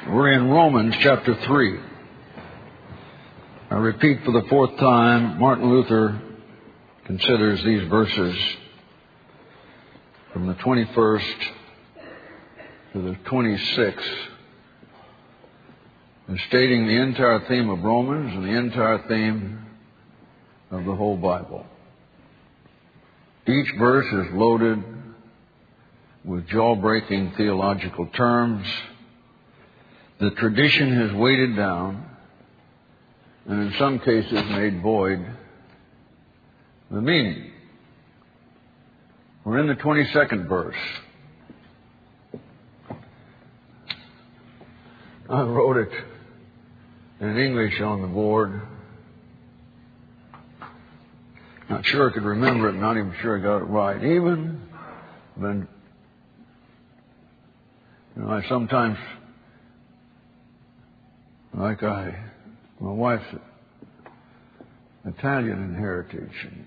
We're in Romans chapter 3. I repeat for the fourth time, Martin Luther considers these verses from the 21st to the 26th as stating the entire theme of Romans and the entire theme of the whole Bible. Each verse is loaded with jaw-breaking theological terms. The tradition has weighted down and in some cases made void the meaning. We're in the 22nd verse. I wrote it in English on the board. Not sure I could remember it, not even sure I got it right. Even when, I sometimes, my wife's Italian in heritage, and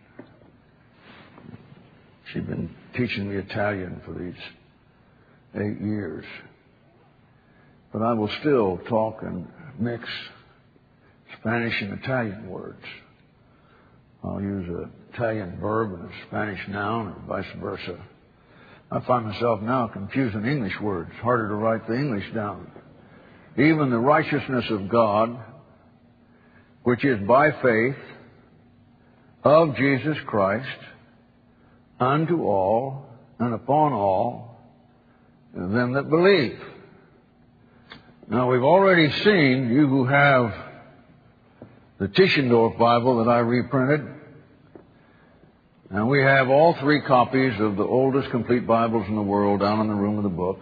she's been teaching me Italian for these 8 years. But I will still talk and mix Spanish and Italian words. I'll use an Italian verb and a Spanish noun, or vice versa. I find myself now confusing English words. It's harder to write the English down. Even the righteousness of God, which is by faith of Jesus Christ, unto all and upon all them that believe. Now, we've already seen, you who have the Tischendorf Bible that I reprinted, and we have all 3 copies of the oldest complete Bibles in the world down in the room of the book.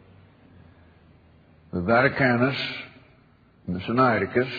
The Vaticanus and the Sinaiticus,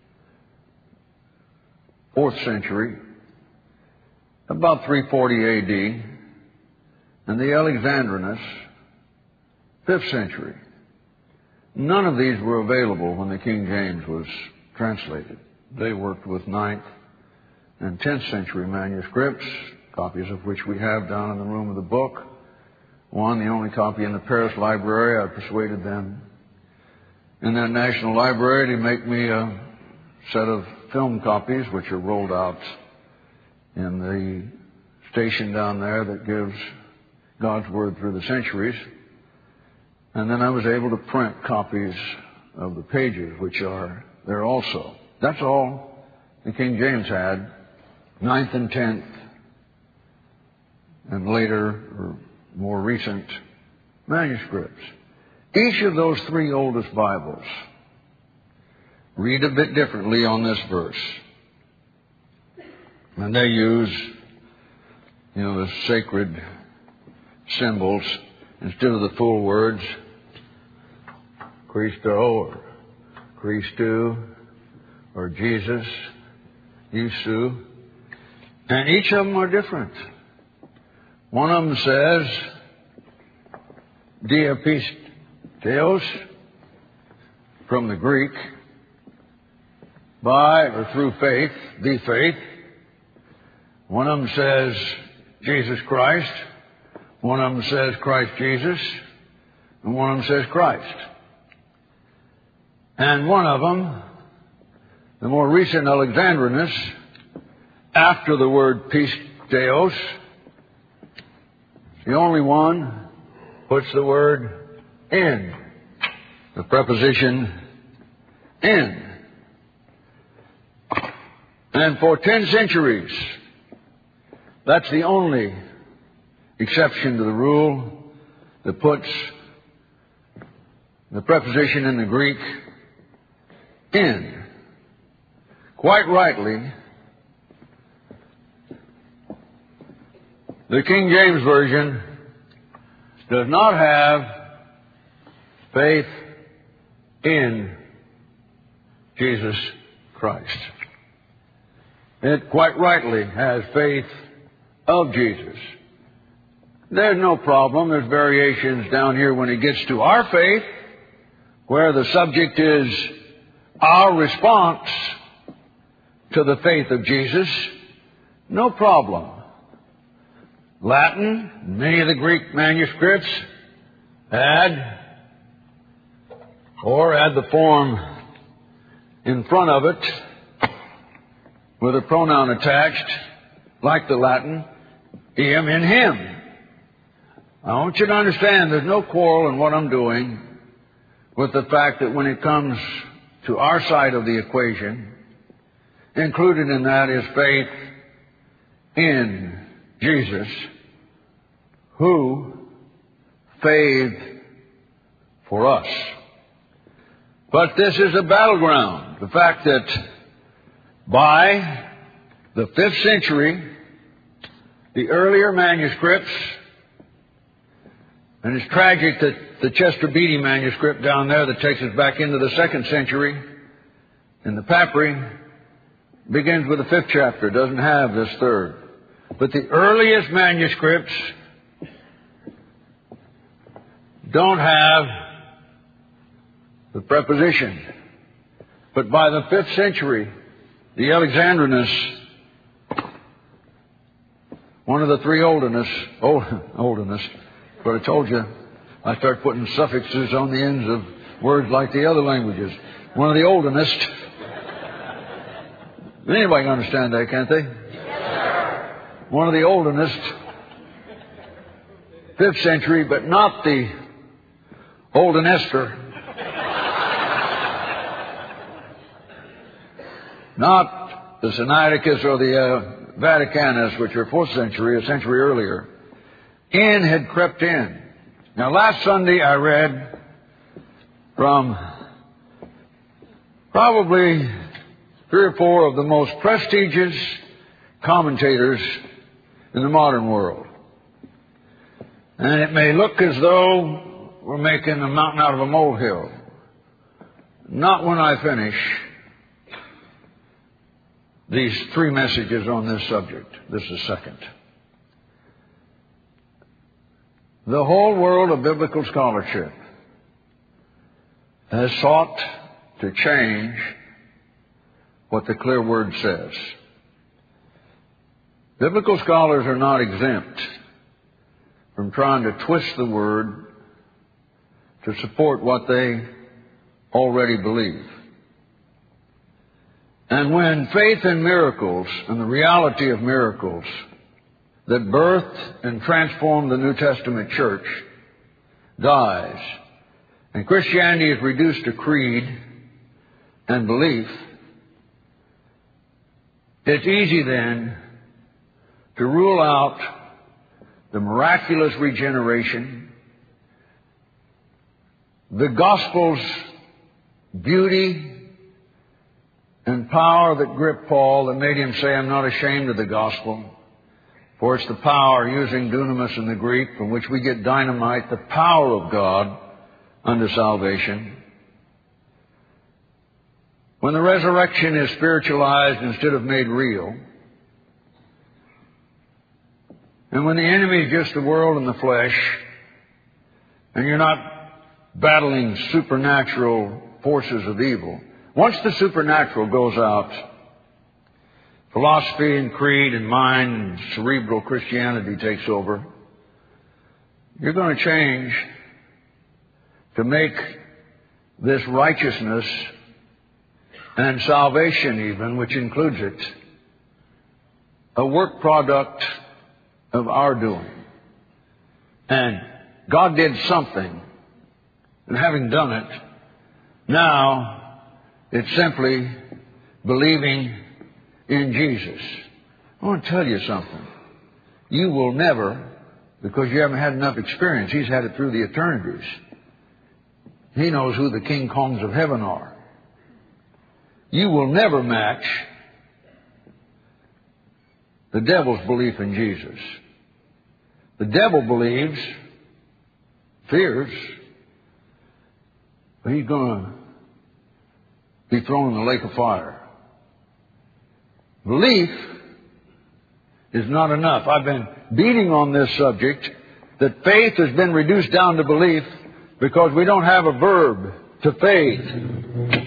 4th century, about 340 A.D., and the Alexandrinus, 5th century. None of these were available when the King James was translated. They worked with 9th and 10th century manuscripts, copies of which we have down in the room of the book. One, the only copy in the Paris Library. I persuaded them in that National Library to make me a set of film copies, which are rolled out in the station down there that gives God's Word through the centuries. And then I was able to print copies of the pages, which are there also. That's all the King James had, 9th and 10th, and later, or more recent, manuscripts. Each of those 3 oldest Bibles read a bit differently on this verse. And they use, the sacred symbols instead of the full words, Christo or Christu or Jesus, Yesu. And each of them are different. One of them says, Diapisteos, from the Greek, by or through faith, the faith. One of them says Jesus Christ. One of them says Christ Jesus. And one of them says Christ. And one of them, the more recent Alexandrinus, after the word pisteos, the only one puts the word in, the preposition in. And for 10 centuries, that's the only exception to the rule that puts the preposition in the Greek in. Quite rightly, the King James Version does not have faith in Jesus Christ. It quite rightly has faith of Jesus. There's no problem. There's variations down here when it gets to our faith, where the subject is our response to the faith of Jesus. No problem. Latin, many of the Greek manuscripts had or add the form in front of it with a pronoun attached, like the Latin, eam, in him. I want you to understand there's no quarrel in what I'm doing with the fact that when it comes to our side of the equation, included in that is faith in Jesus, who faith for us. But this is a battleground. The fact that by the 5th century, the earlier manuscripts, and it's tragic that the Chester Beatty manuscript down there that takes us back into the 2nd century in the papyri begins with the 5th chapter, doesn't have this 3rd. But the earliest manuscripts don't have the preposition. But by the 5th century, the Alexandrinus, one of the three oldest, but I told you, I start putting suffixes on the ends of words like the other languages. One of the oldest. Anybody can understand that, can't they? Yes, one of the oldest, 5th century, but not the oldenester. Not the Sinaiticus or the Vaticanus, which are 4th century, a century earlier. In had crept in. Now, last Sunday I read from probably 3 or 4 of the most prestigious commentators in the modern world. And it may look as though we're making a mountain out of a molehill. Not when I finish these 3 messages on this subject. This is second. The whole world of biblical scholarship has sought to change what the clear Word says. Biblical scholars are not exempt from trying to twist the Word to support what they already believe. And when faith in miracles and the reality of miracles that birthed and transformed the New Testament church dies, and Christianity is reduced to creed and belief, it's easy then to rule out the miraculous regeneration, the gospel's beauty and power that gripped Paul, that made him say, I'm not ashamed of the gospel. For it's the power, using dunamis in the Greek, from which we get dynamite, the power of God unto salvation. When the resurrection is spiritualized instead of made real, and when the enemy is just the world and the flesh, and you're not battling supernatural forces of evil, once the supernatural goes out, philosophy and creed and mind and cerebral Christianity takes over, you're going to change to make this righteousness and salvation even, which includes it, a work product of our doing. And God did something, and having done it, now it's simply believing in Jesus. I want to tell you something. You will never, because you haven't had enough experience, He's had it through the eternities. He knows who the King Kongs of heaven are. You will never match the devil's belief in Jesus. The devil believes, fears, but he's going to be thrown in the lake of fire. Belief is not enough. I've been beating on this subject that faith has been reduced down to belief because we don't have a verb to faith.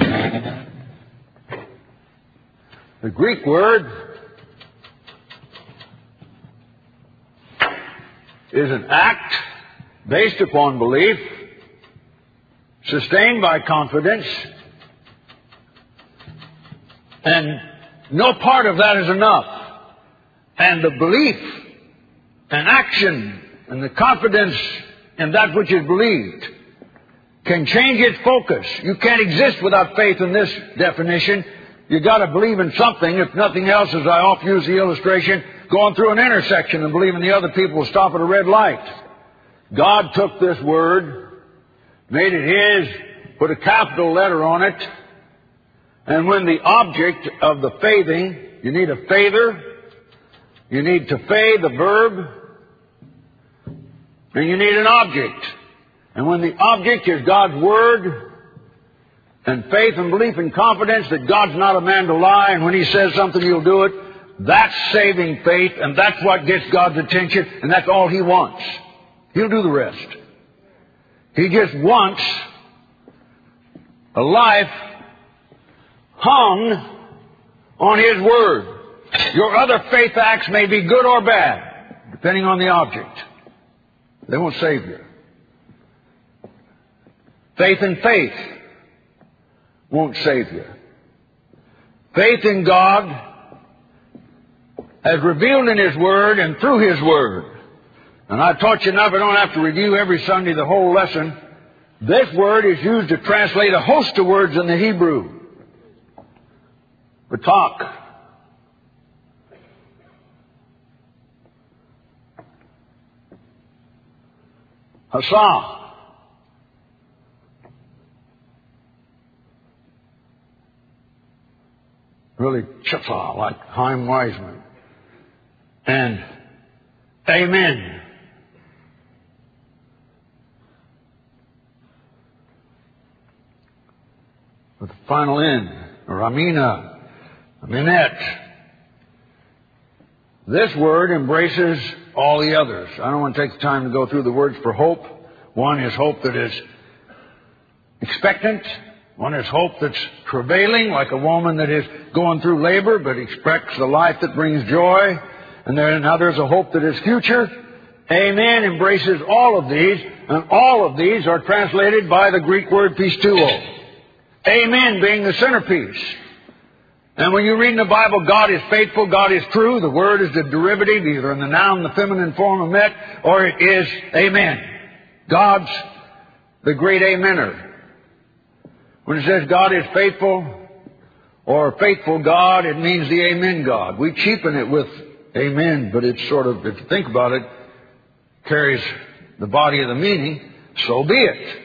The Greek word is an act based upon belief, sustained by confidence, and no part of that is enough. And the belief and action and the confidence in that which is believed can change its focus. You can't exist without faith in this definition. You've got to believe in something. If nothing else, as I often use the illustration, going through an intersection and believing the other people will stop at a red light. God took this word, made it His, put a capital letter on it, and when the object of the faithing, you need a faither, you need to fay, the verb, and you need an object. And when the object is God's Word, and faith and belief and confidence that God's not a man to lie, and when He says something, He'll do it, that's saving faith, and that's what gets God's attention, and that's all He wants. He'll do the rest. He just wants a life hung on His Word. Your other faith acts may be good or bad, depending on the object. They won't save you. Faith in faith won't save you. Faith in God as revealed in His Word and through His Word. And I've taught you enough, I don't have to review every Sunday the whole lesson. This word is used to translate a host of words in the Hebrew. Batak. Hasa. Really chaffa, like Chaim Weizmann. And amen. With the final N, or amina, aminet. This word embraces all the others. I don't want to take the time to go through the words for hope. One is hope that is expectant. One is hope that's travailing, like a woman that is going through labor but expects a life that brings joy. And then now there's a hope that is future. Amen embraces all of these, and all of these are translated by the Greek word pisteuo. Amen being the centerpiece. And when you read in the Bible, God is faithful, God is true, the word is the derivative, either in the noun, the feminine form of met, or it is amen. God's the great amener. When it says God is faithful, or faithful God, it means the amen God. We cheapen it with amen, but it's sort of, if you think about it, carries the body of the meaning, so be it.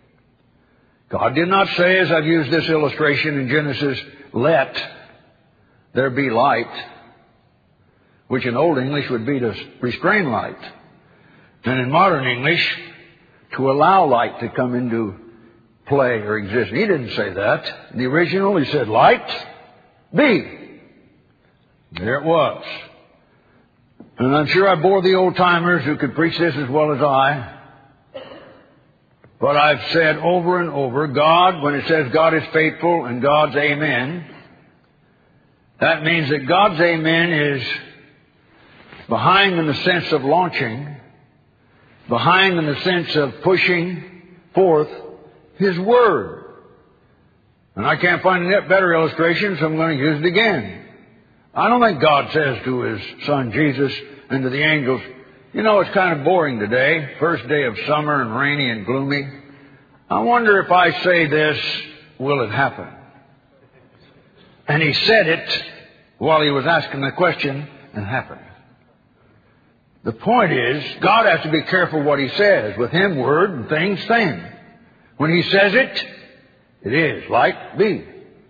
God did not say, as I've used this illustration in Genesis, let there be light, which in Old English would be to restrain light. And in modern English, to allow light to come into play or exist. He didn't say that. In the original, He said, light be. There it was. And I'm sure I bore the old-timers who could preach this as well as I. But I've said over and over, God, when it says God is faithful and God's amen, that means that God's amen is behind in the sense of launching, behind in the sense of pushing forth His Word. And I can't find a better illustration, so I'm going to use it again. I don't think God says to His Son Jesus and to the angels, you know, it's kind of boring today, first day of summer and rainy and gloomy. I wonder if I say this, will it happen? And He said it while He was asking the question, and happened. The point is, God has to be careful what He says. With Him, word and things, thing. When He says it, it is. Like be.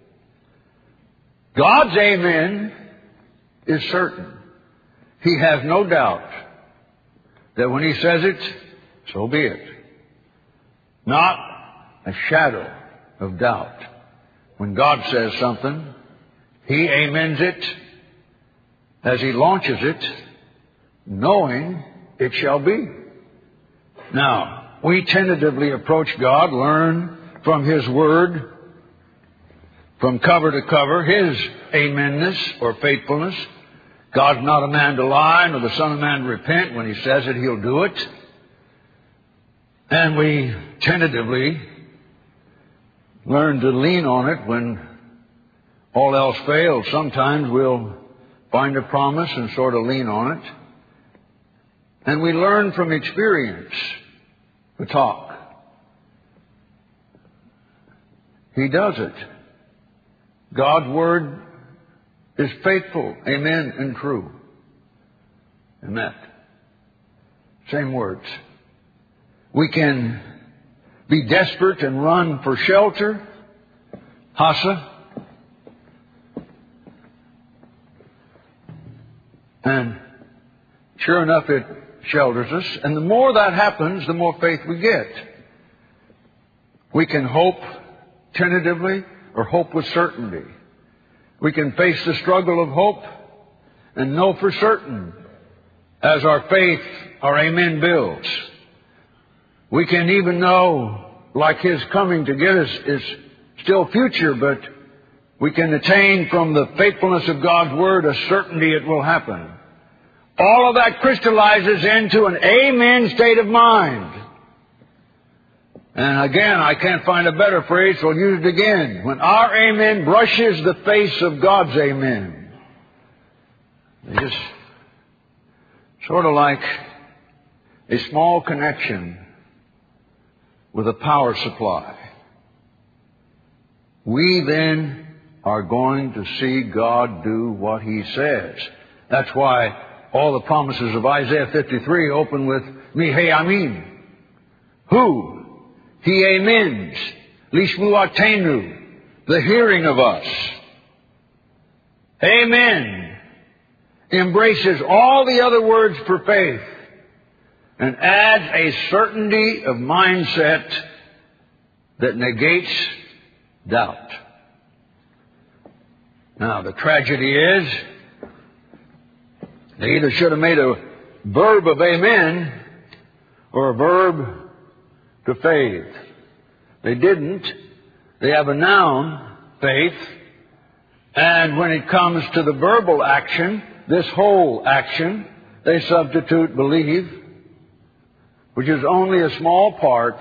God's amen is certain. He has no doubt that when He says it, so be it. Not a shadow of doubt. When God says something, He amens it as He launches it, knowing it shall be. Now, we tentatively approach God, learn from His Word, from cover to cover, His amenness or faithfulness. God's not a man to lie, nor the Son of Man to repent. When He says it, He'll do it. And we tentatively learn to lean on it when all else fails. Sometimes we'll find a promise and sort of lean on it. And we learn from experience to talk. He does it. God's Word is faithful, amen, and true. Amen. Same words. We can be desperate and run for shelter. Hasa. And sure enough, it shelters us. And the more that happens, the more faith we get. We can hope tentatively or hope with certainty. We can face the struggle of hope and know for certain as our faith, our amen, builds. We can even know, like His coming to get us is still future, but we can attain from the faithfulness of God's Word a certainty it will happen. All of that crystallizes into an amen state of mind. And again, I can't find a better phrase, so I'll use it again. When our amen brushes the face of God's amen, it's just sort of like a small connection with a power supply. We then are going to see God do what He says. That's why all the promises of Isaiah 53 open with Mihe Amin. Who? He amens. Lishmu Atenu. The hearing of us. Amen. Embraces all the other words for faith and adds a certainty of mindset that negates doubt. Now, the tragedy is they either should have made a verb of amen or a verb to faith. They didn't. They have a noun, faith, and when it comes to the verbal action, this whole action, they substitute believe, which is only a small part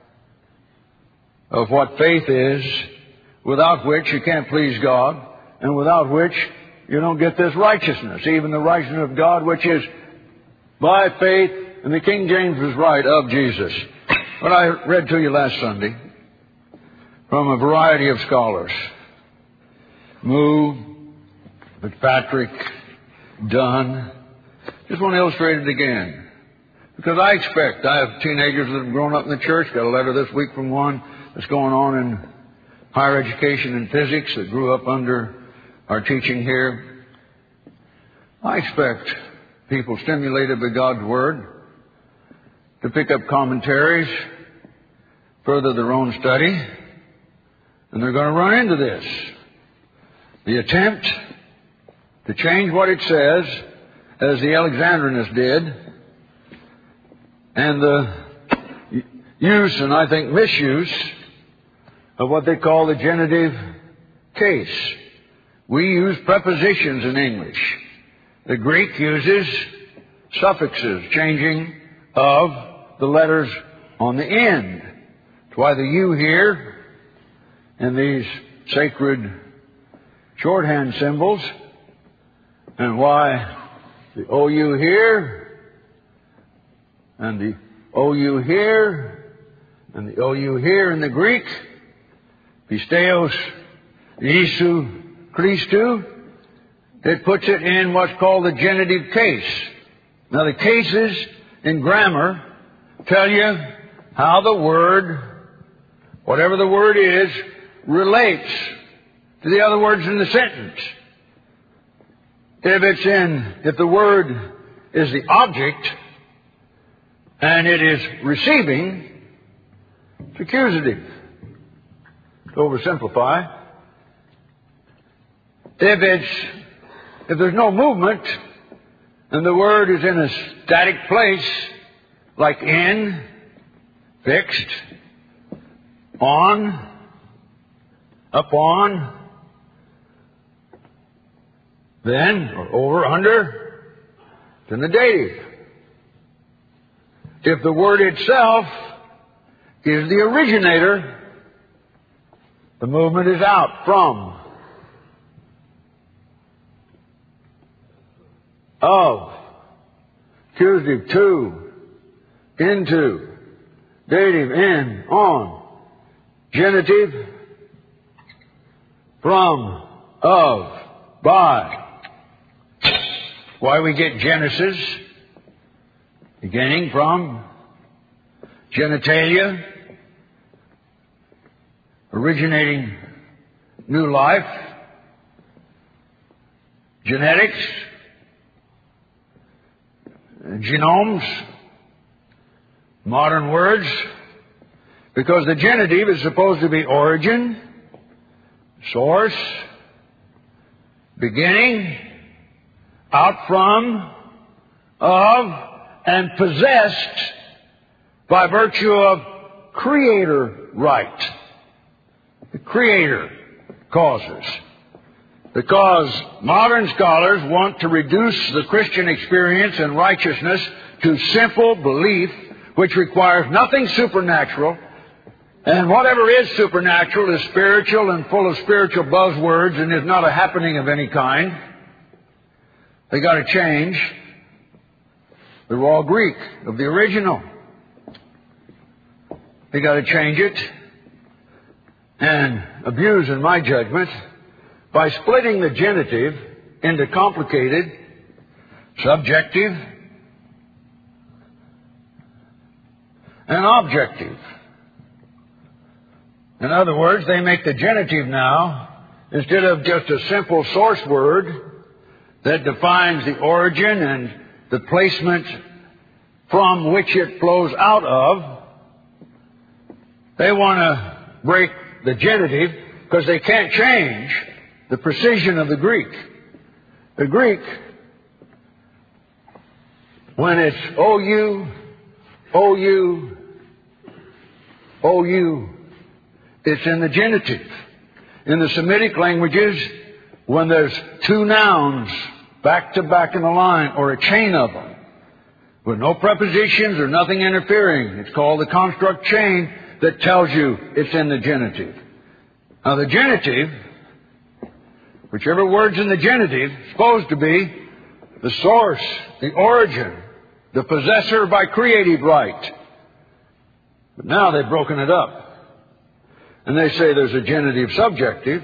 of what faith is, without which you can't please God, and without which you don't get this righteousness, even the righteousness of God, which is by faith, and the King James was right, of Jesus. What I read to you last Sunday from a variety of scholars, Moo, Fitzpatrick, Dunn, just want to illustrate it again. Because I have teenagers that have grown up in the church, got a letter this week from one that's going on in higher education in physics that grew up under our teaching here. I expect people stimulated by God's Word to pick up commentaries, further their own study, and they're going to run into this. The attempt to change what it says, as the Alexandrinists did, and the use, and I think misuse, of what they call the genitive case. We use prepositions in English. The Greek uses suffixes, changing of the letters on the end. That's why the U here in these sacred shorthand symbols, and why the OU here, and the OU here, and the OU here in the Greek, Pisteos, Jesu Christou, it puts it in what's called the genitive case. Now the cases in grammar tell you how the word, whatever the word is, relates to the other words in the sentence. If the word is the object and it is receiving, it's accusative. To oversimplify. If there's no movement and the word is in a static place, like in, fixed, on, upon, then, or over, under, it's in the dative. If the word itself is the originator, The movement is out from, of, accusative to, into, dative in, on, genitive, from, of, by. Why we get Genesis, beginning from, genitalia, originating new life, genetics, genomes, modern words, because the genitive is supposed to be origin, source, beginning, out from, of, and possessed by virtue of creator right. The Creator causes. Because modern scholars want to reduce the Christian experience and righteousness to simple belief, which requires nothing supernatural, and whatever is supernatural is spiritual and full of spiritual buzzwords and is not a happening of any kind. They got to change the raw Greek of the original. They got to change it and abuse, in my judgment, by splitting the genitive into complicated, subjective, and objective. In other words, they make the genitive now, instead of just a simple source word that defines the origin and the placement from which it flows out of, they want to break the genitive because they can't change the precision of the Greek. The Greek, when it's O-U, O-U, O-U, it's in the genitive. In the Semitic languages, when there's two nouns back to back in a line or a chain of them, with no prepositions or nothing interfering, it's called the construct chain that tells you it's in the genitive. Now the genitive, whichever word's in the genitive, is supposed to be the source, the origin, the possessor by creative right. But now they've broken it up. And they say there's a genitive subjective,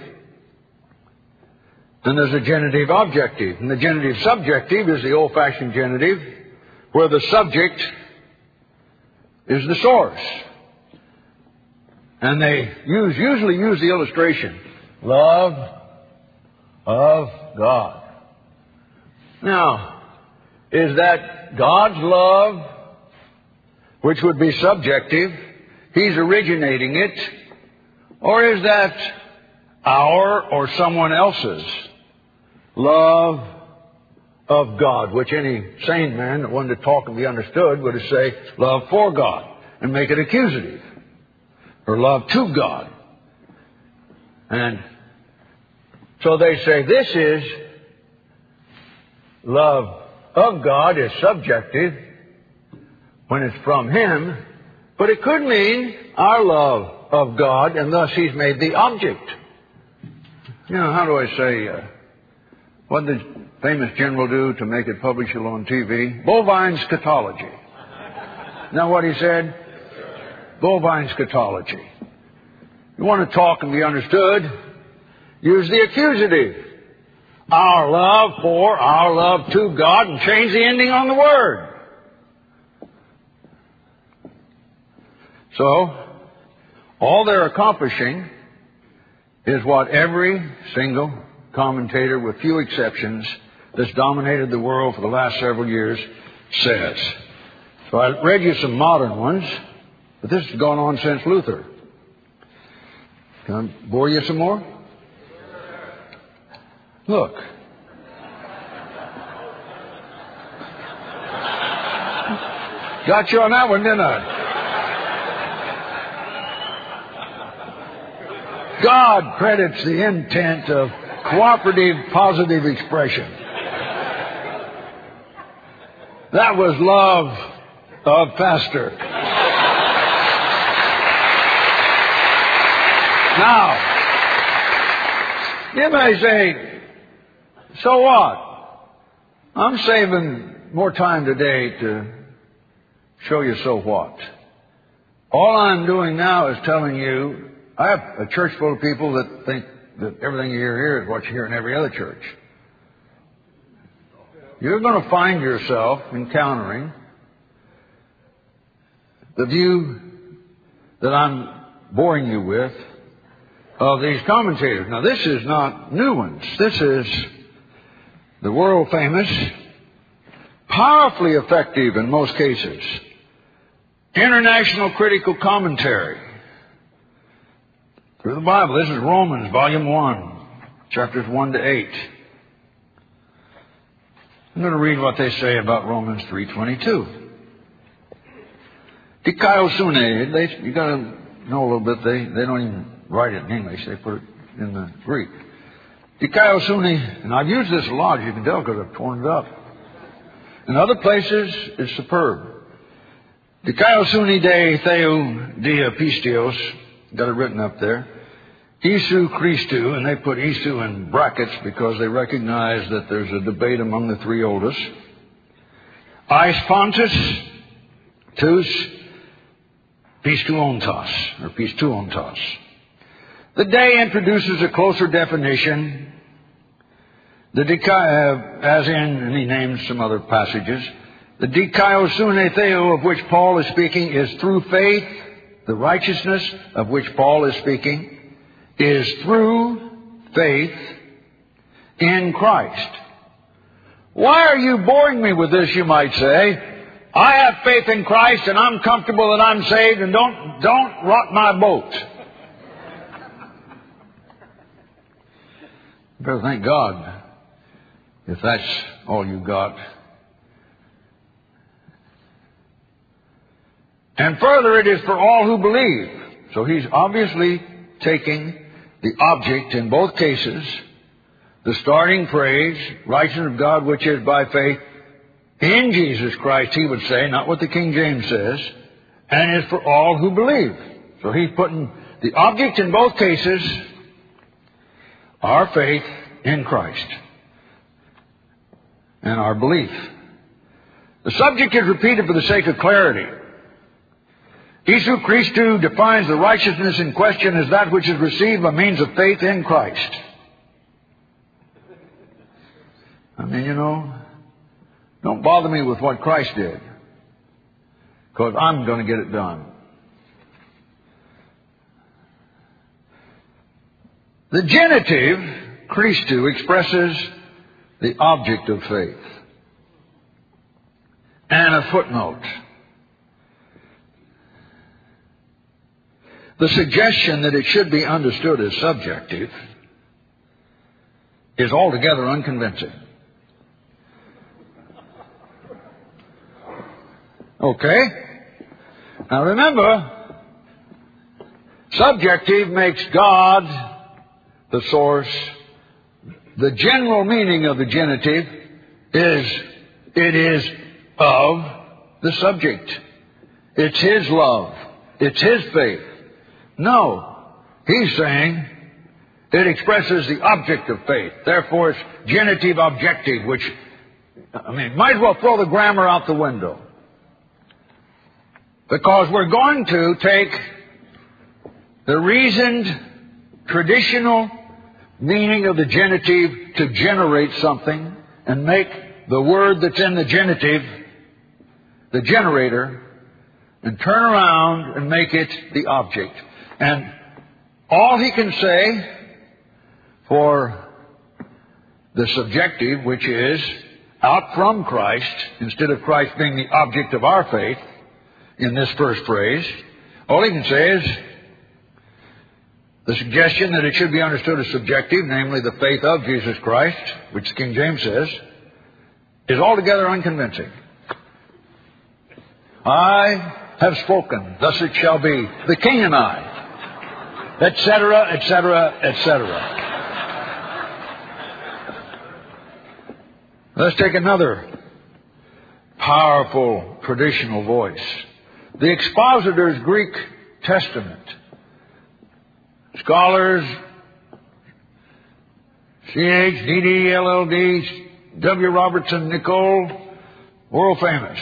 and there's a genitive objective. And the genitive subjective is the old-fashioned genitive, where the subject is the source. And they usually use the illustration, love of God. Now, is that God's love, which would be subjective, He's originating it, or is that our or someone else's love of God, which any sane man that wanted to talk and be understood would say love for God and make it accusative, or love to God. And so they say this is love of God is subjective when it's from Him, but it could mean our love of God, and thus He's made the object. You know, how do I say, what did the famous general do to make it publishable on TV? Bovine scatology. Now what he said? Bovine scatology. You want to talk and be understood? Use the accusative. Our love for, our love to God, and change the ending on the word. So, all they're accomplishing is what every single commentator, with few exceptions, that's dominated the world for the last several years says. So I read you some modern ones, but this has gone on since Luther. Can I bore you some more? Look. Got you on that one, didn't I? God credits the intent of cooperative, positive expression. That was love of Pastor. Now, You may say, so what? I'm saving more time today to show you so what. All I'm doing now is telling you, I have a church full of people that think that everything you hear here is what you hear in every other church. You're going to find yourself encountering the view that I'm boring you with of these commentators. Now, this is not new ones. This is the world famous, powerfully effective in most cases, International Critical Commentary through the Bible. This is Romans, Volume 1, chapters 1 to 8. I'm going to read what they say about Romans 3:22. Dikaiosune, you got to know a little bit. They don't even write it in English. They put it in the Greek. Dikaiosune, and I've used this a lot, as you can tell, because I've torn it up. In other places, it's superb. Dikaiosune de Theou dia pistios, got it written up there. Isu Christou, and they put Isu in brackets because they recognize that there's a debate among the three oldest. Eis Pontus, Tous, Pistuontos, or Pistuontos. The day introduces a closer definition. As in, and he names some other passages, the Dikaiosune Theou of which Paul is speaking is through faith. The righteousness of which Paul is speaking is through faith in Christ. Why are you boring me with this, you might say? I have faith in Christ and I'm comfortable that I'm saved, and don't rock my boat. You better thank God if that's all you got. And further, it is for all who believe. So he's obviously taking the object in both cases, the starting phrase, righteousness of God which is by faith in Jesus Christ, he would say, not what the King James says, and is for all who believe. So he's putting the object in both cases, our faith in Christ and our belief. The subject is repeated for the sake of clarity. Isu Christou defines the righteousness in question as that which is received by means of faith in Christ. I mean, don't bother me with what Christ did, because I'm going to get it done. The genitive, Christou, expresses the object of faith. And a footnote. The suggestion that it should be understood as subjective is altogether unconvincing. Okay? Now remember, subjective makes God the source. The general meaning of the genitive is it is of the subject. It's his love. It's his faith. No, he's saying it expresses the object of faith. Therefore, it's genitive objective, which, might as well throw the grammar out the window. Because we're going to take the reasoned, traditional meaning of the genitive to generate something and make the word that's in the genitive the generator, and turn around and make it the object. And all he can say for the subjective, which is out from Christ, instead of Christ being the object of our faith in this first phrase, all he can say is the suggestion that it should be understood as subjective, namely the faith of Jesus Christ, which King James says, is altogether unconvincing. I have spoken, thus it shall be, the King and I, etc., etc., etc. Let's take another powerful traditional voice. The expositor's Greek Testament. Scholars C-H-D-D, L-L-D, W. Robertson Nicole, world famous.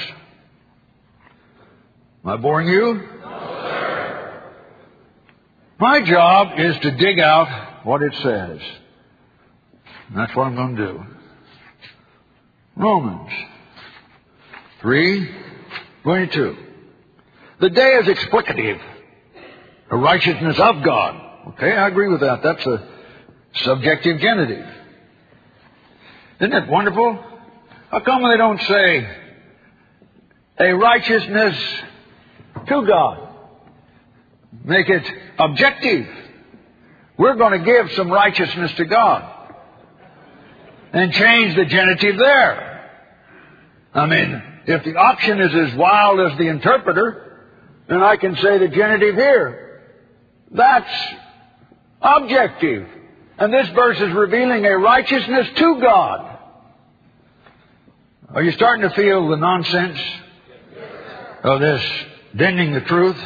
Am I boring you? No, sir. My job is to dig out what it says. And that's what I'm going to do. Romans 3:22. The day is explicative. The righteousness of God. Okay, I agree with that. That's a subjective genitive. Isn't it wonderful? How come they don't say a righteousness to God? Make it objective. We're going to give some righteousness to God. And change the genitive there. I mean, if the option is as wild as the interpreter, then I can say the genitive here. That's objective. And this verse is revealing a righteousness to God. Are you starting to feel the nonsense of this bending the truth?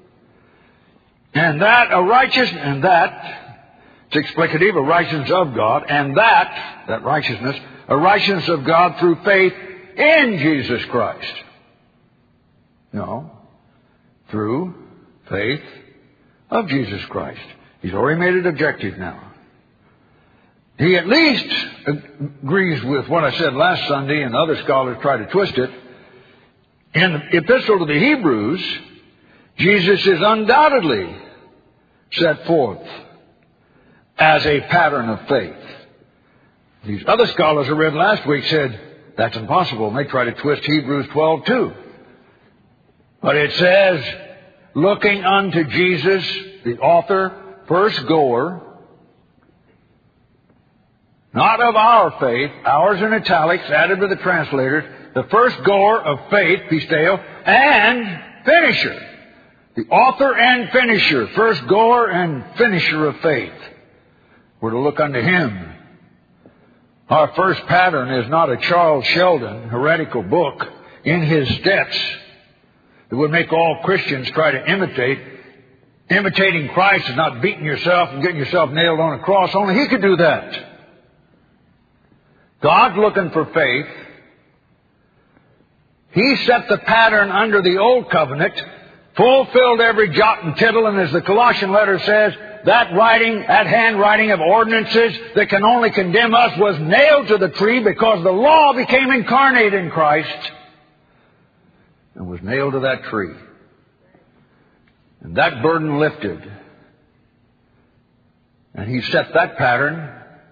And that a righteousness, and that it's explicative, a righteousness of God, and that righteousness, a righteousness of God through faith in Jesus Christ. No, through faith of Jesus Christ. He's already made it objective now. He at least agrees with what I said last Sunday, and other scholars try to twist it. In the Epistle to the Hebrews, Jesus is undoubtedly set forth as a pattern of faith. These other scholars I read last week said that's impossible, and they try to twist Hebrews 12 too. But it says, looking unto Jesus, the author, first goer, not of our faith, ours in italics, added to the translators, the first goer of faith, pisteo, and finisher. The author and finisher, first goer and finisher of faith. We're to look unto Him. Our first pattern is not a Charles Sheldon heretical book in his steps that would make all Christians try to imitate. Imitating Christ is not beating yourself and getting yourself nailed on a cross. Only He could do that. God's looking for faith. He set the pattern under the Old Covenant, fulfilled every jot and tittle, and as the Colossian letter says, that writing, that handwriting of ordinances that can only condemn us was nailed to the tree because the law became incarnate in Christ and was nailed to that tree. And that burden lifted. And He set that pattern.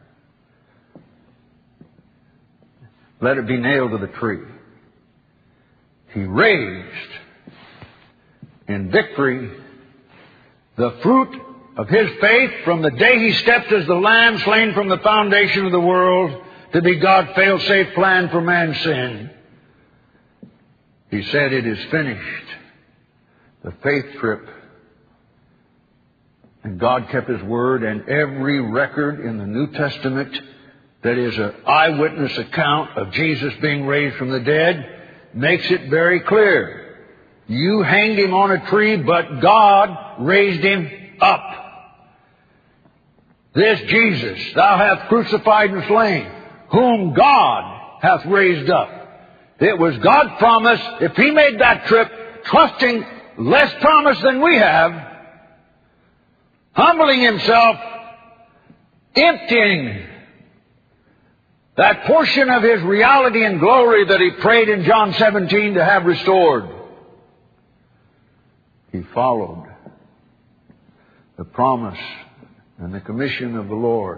Let it be nailed to the tree. He raised in victory the fruit of His faith from the day He stepped as the Lamb slain from the foundation of the world to be God's fail-safe plan for man's sin. He said, it is finished. The faith trip. And God kept His word, and every record in the New Testament that is an eyewitness account of Jesus being raised from the dead makes it very clear. You hanged Him on a tree, but God raised Him up. This Jesus thou hast crucified and slain, whom God hath raised up. It was God's promise. If He made that trip, trusting less promise than we have, humbling Himself, emptying that portion of His reality and glory that He prayed in John 17 to have restored. He followed the promise and the commission of the Lord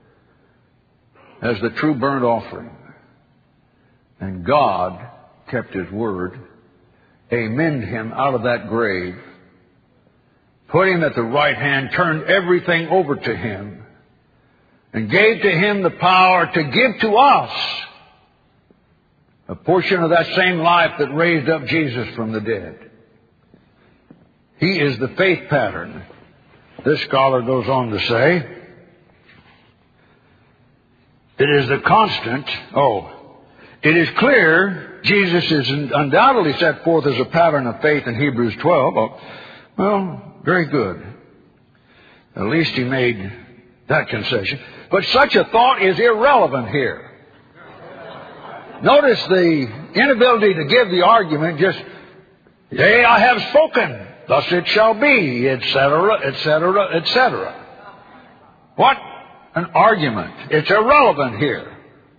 as the true burnt offering. And God kept His word, amened Him out of that grave, put Him at the right hand, turned everything over to Him, and gave to Him the power to give to us a portion of that same life that raised up Jesus from the dead. He is the faith pattern. This scholar goes on to say, it is the constant. It is clear Jesus is undoubtedly set forth as a pattern of faith in Hebrews 12. Well, very good. At least he made that concession. But such a thought is irrelevant here. Notice the inability to give the argument, just, yea, I have spoken, thus it shall be, etc., etc., etc. What an argument. It's irrelevant here.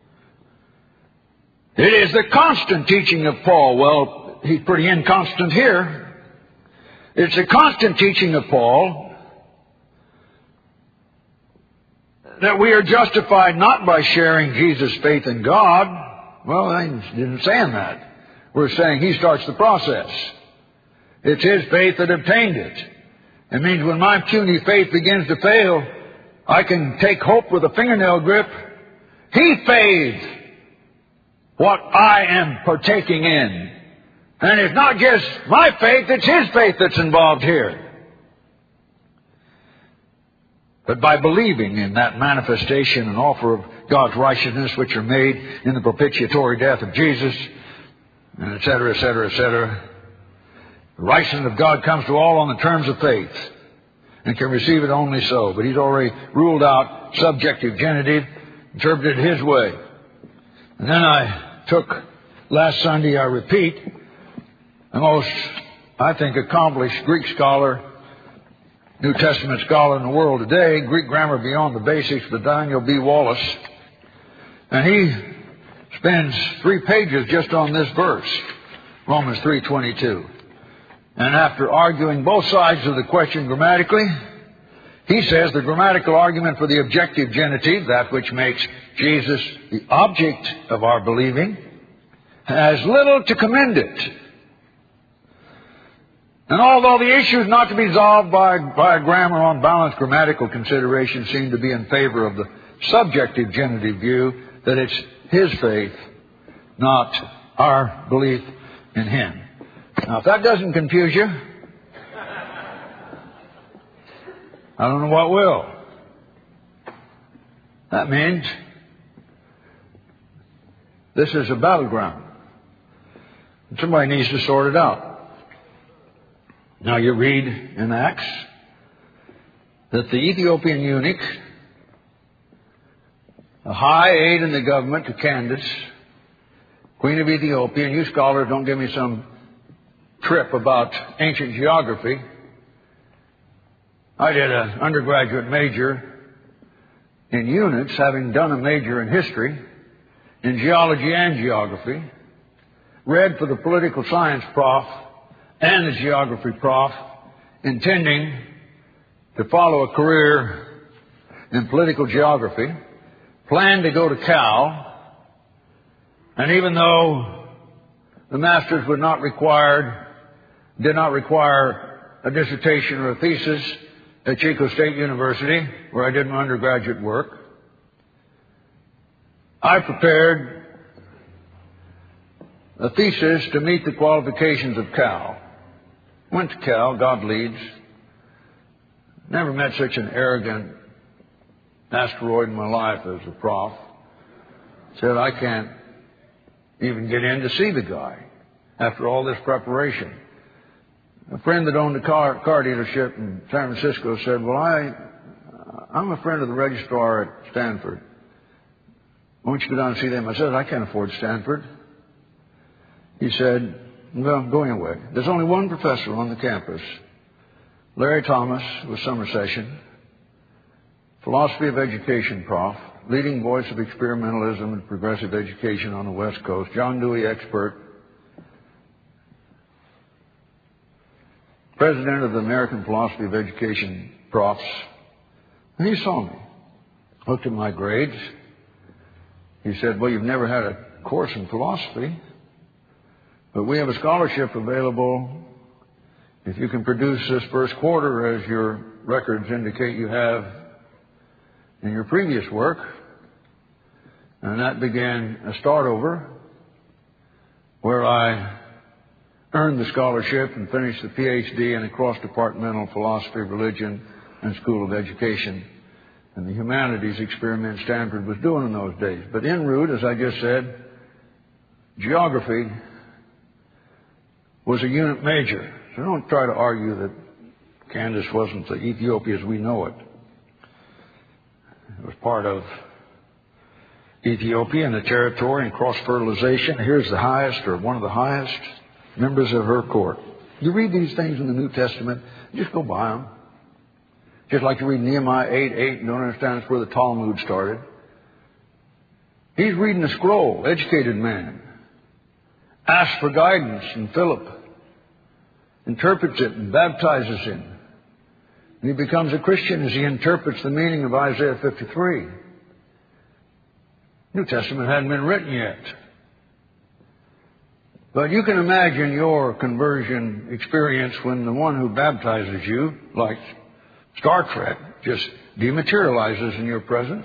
It is the constant teaching of Paul. Well, he's pretty inconstant here. It's the constant teaching of Paul that we are justified not by sharing Jesus' faith in God. Well, I didn't say that. We're saying he starts the process. It's his faith that obtained it. It means when my puny faith begins to fail, I can take hope with a fingernail grip. He fades what I am partaking in. And it's not just my faith, it's his faith that's involved here. But by believing in that manifestation and offer of God's righteousness, which are made in the propitiatory death of Jesus, and et cetera, et cetera, et cetera, the righteousness of God comes to all on the terms of faith and can receive it only so. But he's already ruled out subjective genitive, interpreted his way. And then I took, last Sunday, I repeat, the most, I think, accomplished Greek scholar, New Testament scholar in the world today, Greek Grammar Beyond the Basics, by Daniel B. Wallace. And he spends 3 pages just on this verse, Romans 3:22. And after arguing both sides of the question grammatically, he says the grammatical argument for the objective genitive, that which makes Jesus the object of our believing, has little to commend it. And although the issue is not to be resolved by a grammar on balanced grammatical considerations, seem to be in favor of the subjective genitive view that it's his faith, not our belief in him. Now, if that doesn't confuse you, I don't know what will. That means this is a battleground. And somebody needs to sort it out. Now, you read in Acts that the Ethiopian eunuch, a high aide in the government to Candace, Queen of Ethiopia, and you scholars don't give me some trip about ancient geography. I did an undergraduate major in units, having done a major in history, in geology and geography, read for the political science prof and the geography prof, intending to follow a career in political geography, planned to go to Cal, and even though the masters did not require a dissertation or a thesis at Chico State University, where I did my undergraduate work, I prepared a thesis to meet the qualifications of Cal. Went to Cal, God leads. Never met such an arrogant asteroid in my life as a prof. Said, I can't even get in to see the guy after all this preparation. A friend that owned a car dealership in San Francisco said, well, I'm a friend of the registrar at Stanford. Why don't you go down and see them? I said, I can't afford Stanford. He said, well, go anyway. There's only one professor on the campus, Larry Thomas, with summer session, philosophy of education prof, leading voice of experimentalism and progressive education on the West Coast, John Dewey expert, president of the American Philosophy of Education Profs. And he saw me, looked at my grades. He said, well, you've never had a course in philosophy, but we have a scholarship available if you can produce this first quarter as your records indicate you have in your previous work. And that began a start over where I earned the scholarship and finished the PhD in a cross-departmental philosophy, religion, and school of education. And the humanities experiment Stanford was doing in those days. But en route, as I just said, geography was a unit major. So don't try to argue that Candace wasn't the Ethiopia as we know it. It was part of Ethiopia and the territory and cross-fertilization. Here's the highest, or one of the highest members of her court. You read these things in the New Testament, just go by them. Just like you read Nehemiah 8:8 and don't understand that's where the Talmud started. He's reading a scroll, educated man. Asks for guidance, and Philip interprets it and baptizes him. And he becomes a Christian as he interprets the meaning of Isaiah 53. New Testament hadn't been written yet. But you can imagine your conversion experience when the one who baptizes you, like Star Trek, just dematerializes in your presence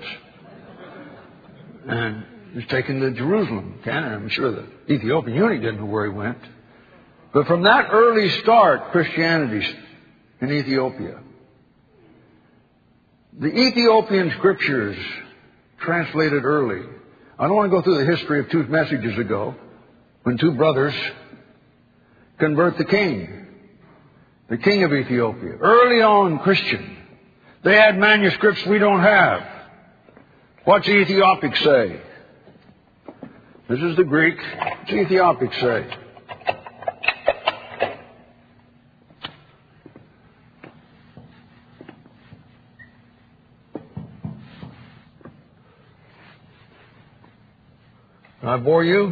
and is taken to Jerusalem, Canada. I'm sure the Ethiopian eunuch didn't know where he went. But from that early start, Christianity in Ethiopia. The Ethiopian scriptures translated early. I don't want to go through the history of two messages ago when two brothers convert the king of Ethiopia. Early on Christian. They had manuscripts we don't have. What's the Ethiopic say? This is the Greek. What's the Ethiopic say? Can I bore you?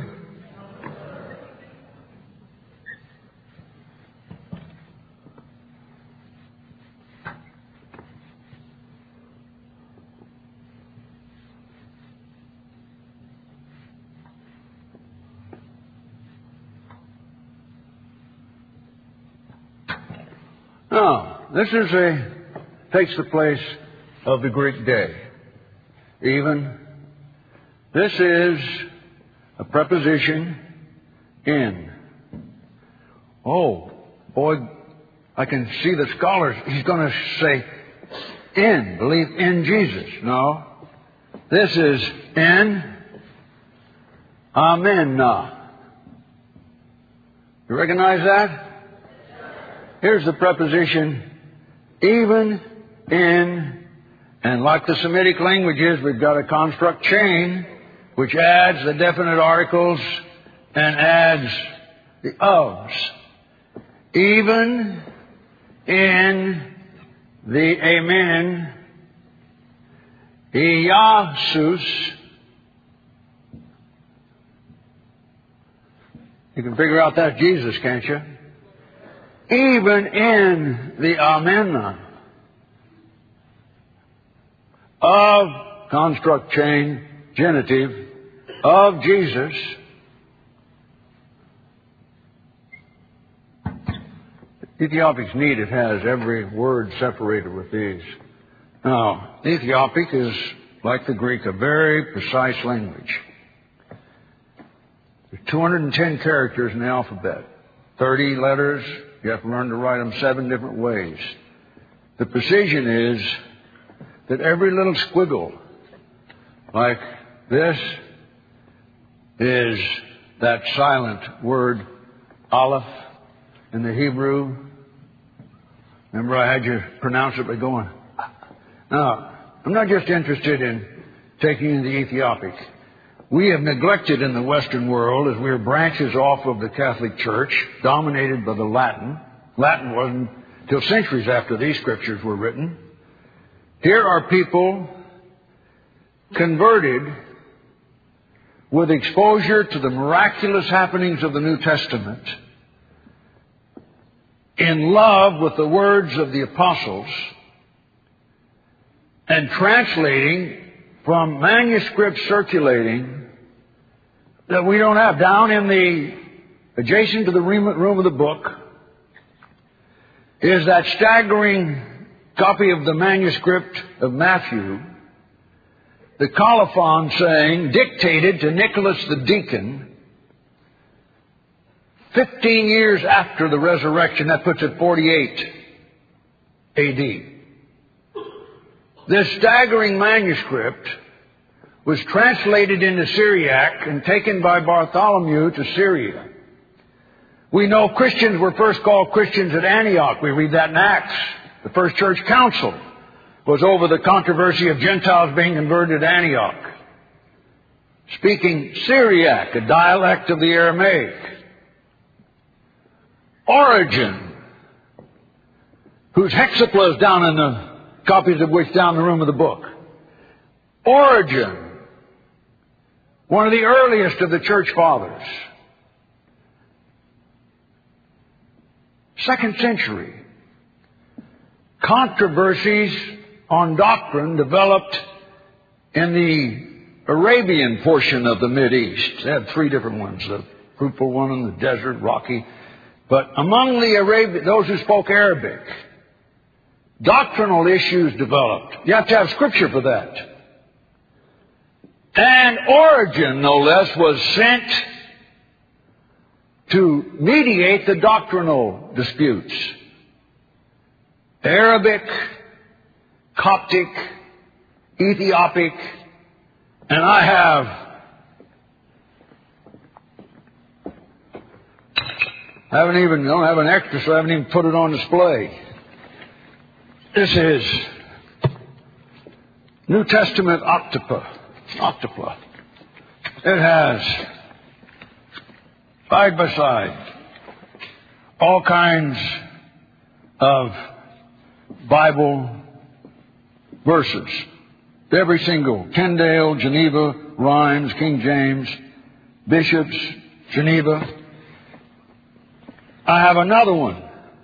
Now, this takes the place of the Greek day. Even. This is a preposition, in. Oh, boy, I can see the scholars. He's going to say, in. Believe in Jesus. No. This is in. Amen. You recognize that? Here's the preposition, even, in, and like the Semitic languages, we've got a construct chain, which adds the definite articles and adds the ofs. Even in the amen, Iasus. You can figure out that's Jesus, can't you? Even in the amen of construct chain, genitive, of Jesus, Ethiopic neat, it has every word separated with these. Now, Ethiopic is, like the Greek, a very precise language. There's 210 characters in the alphabet, 30 letters. You have to learn to write them 7 different ways. The precision is that every little squiggle, like this, is that silent word, aleph, in the Hebrew. Remember I had you pronounce it by going. Now, I'm not just interested in taking in the Ethiopic. We have neglected in the Western world, as we are branches off of the Catholic Church, dominated by the Latin. Latin wasn't till centuries after these scriptures were written. Here are people converted with exposure to the miraculous happenings of the New Testament, in love with the words of the apostles, and translating from manuscripts circulating that we don't have. Down in the, adjacent to the room of the book, is that staggering copy of the manuscript of Matthew, the colophon saying, dictated to Nicholas the deacon, 15 years after the resurrection. That puts it 48 A.D. This staggering manuscript was translated into Syriac and taken by Bartholomew to Syria. We know Christians were first called Christians at Antioch. We read that in Acts, the first church council. was over the controversy of Gentiles being converted to Antioch, speaking Syriac, a dialect of the Aramaic. Origen, whose hexapla is down in the copies of which down in the room of the book. Origen, one of the earliest of the church fathers. 2nd century. Controversies on doctrine developed in the Arabian portion of the Mideast. They had 3 different ones, the fruitful one in the desert, rocky. But among the those who spoke Arabic, doctrinal issues developed. You have to have scripture for that. And Origen, no less, was sent to mediate the doctrinal disputes. Arabic, Coptic, Ethiopic, and I don't have an extra, so I haven't even put it on display. This is New Testament Octopla. It has, side by side, all kinds of Bible verses. Every single, Tyndale, Geneva, Rhymes, King James, Bishops, Geneva. I have another one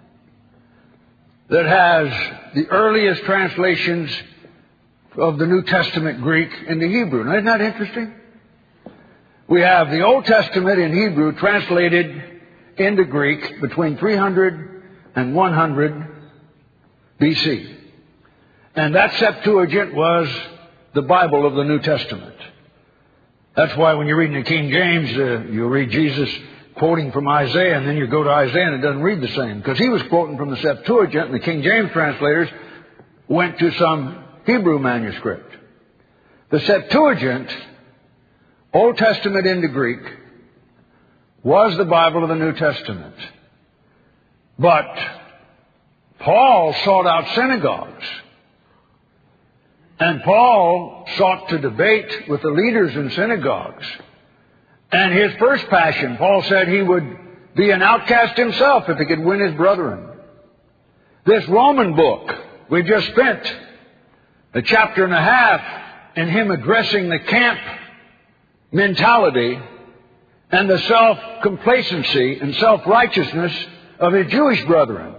that has the earliest translations of the New Testament Greek into Hebrew. Now, isn't that interesting? We have the Old Testament in Hebrew translated into Greek between 300 and 100 BC. And that Septuagint was the Bible of the New Testament. That's why when you're reading the King James, you'll read Jesus quoting from Isaiah, and then you go to Isaiah and it doesn't read the same, because he was quoting from the Septuagint, and the King James translators went to some Hebrew manuscript. The Septuagint, Old Testament into Greek, was the Bible of the New Testament. But Paul sought out synagogues. And Paul sought to debate with the leaders in synagogues. And his first passion, Paul said he would be an outcast himself if he could win his brethren. This Roman book, we've just spent a chapter and a half in him addressing the camp mentality and the self-complacency and self-righteousness of his Jewish brethren.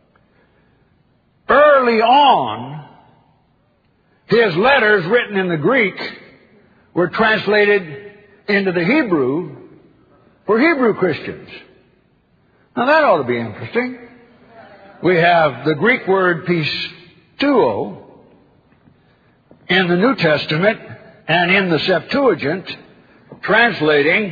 Early on, his letters written in the Greek were translated into the Hebrew for Hebrew Christians. Now that ought to be interesting. We have the Greek word pisteuo in the New Testament and in the Septuagint, translating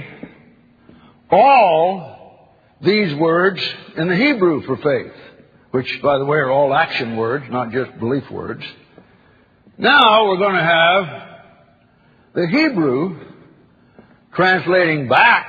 all these words in the Hebrew for faith, which, by the way, are all action words, not just belief words. Now we're going to have the Hebrew translating back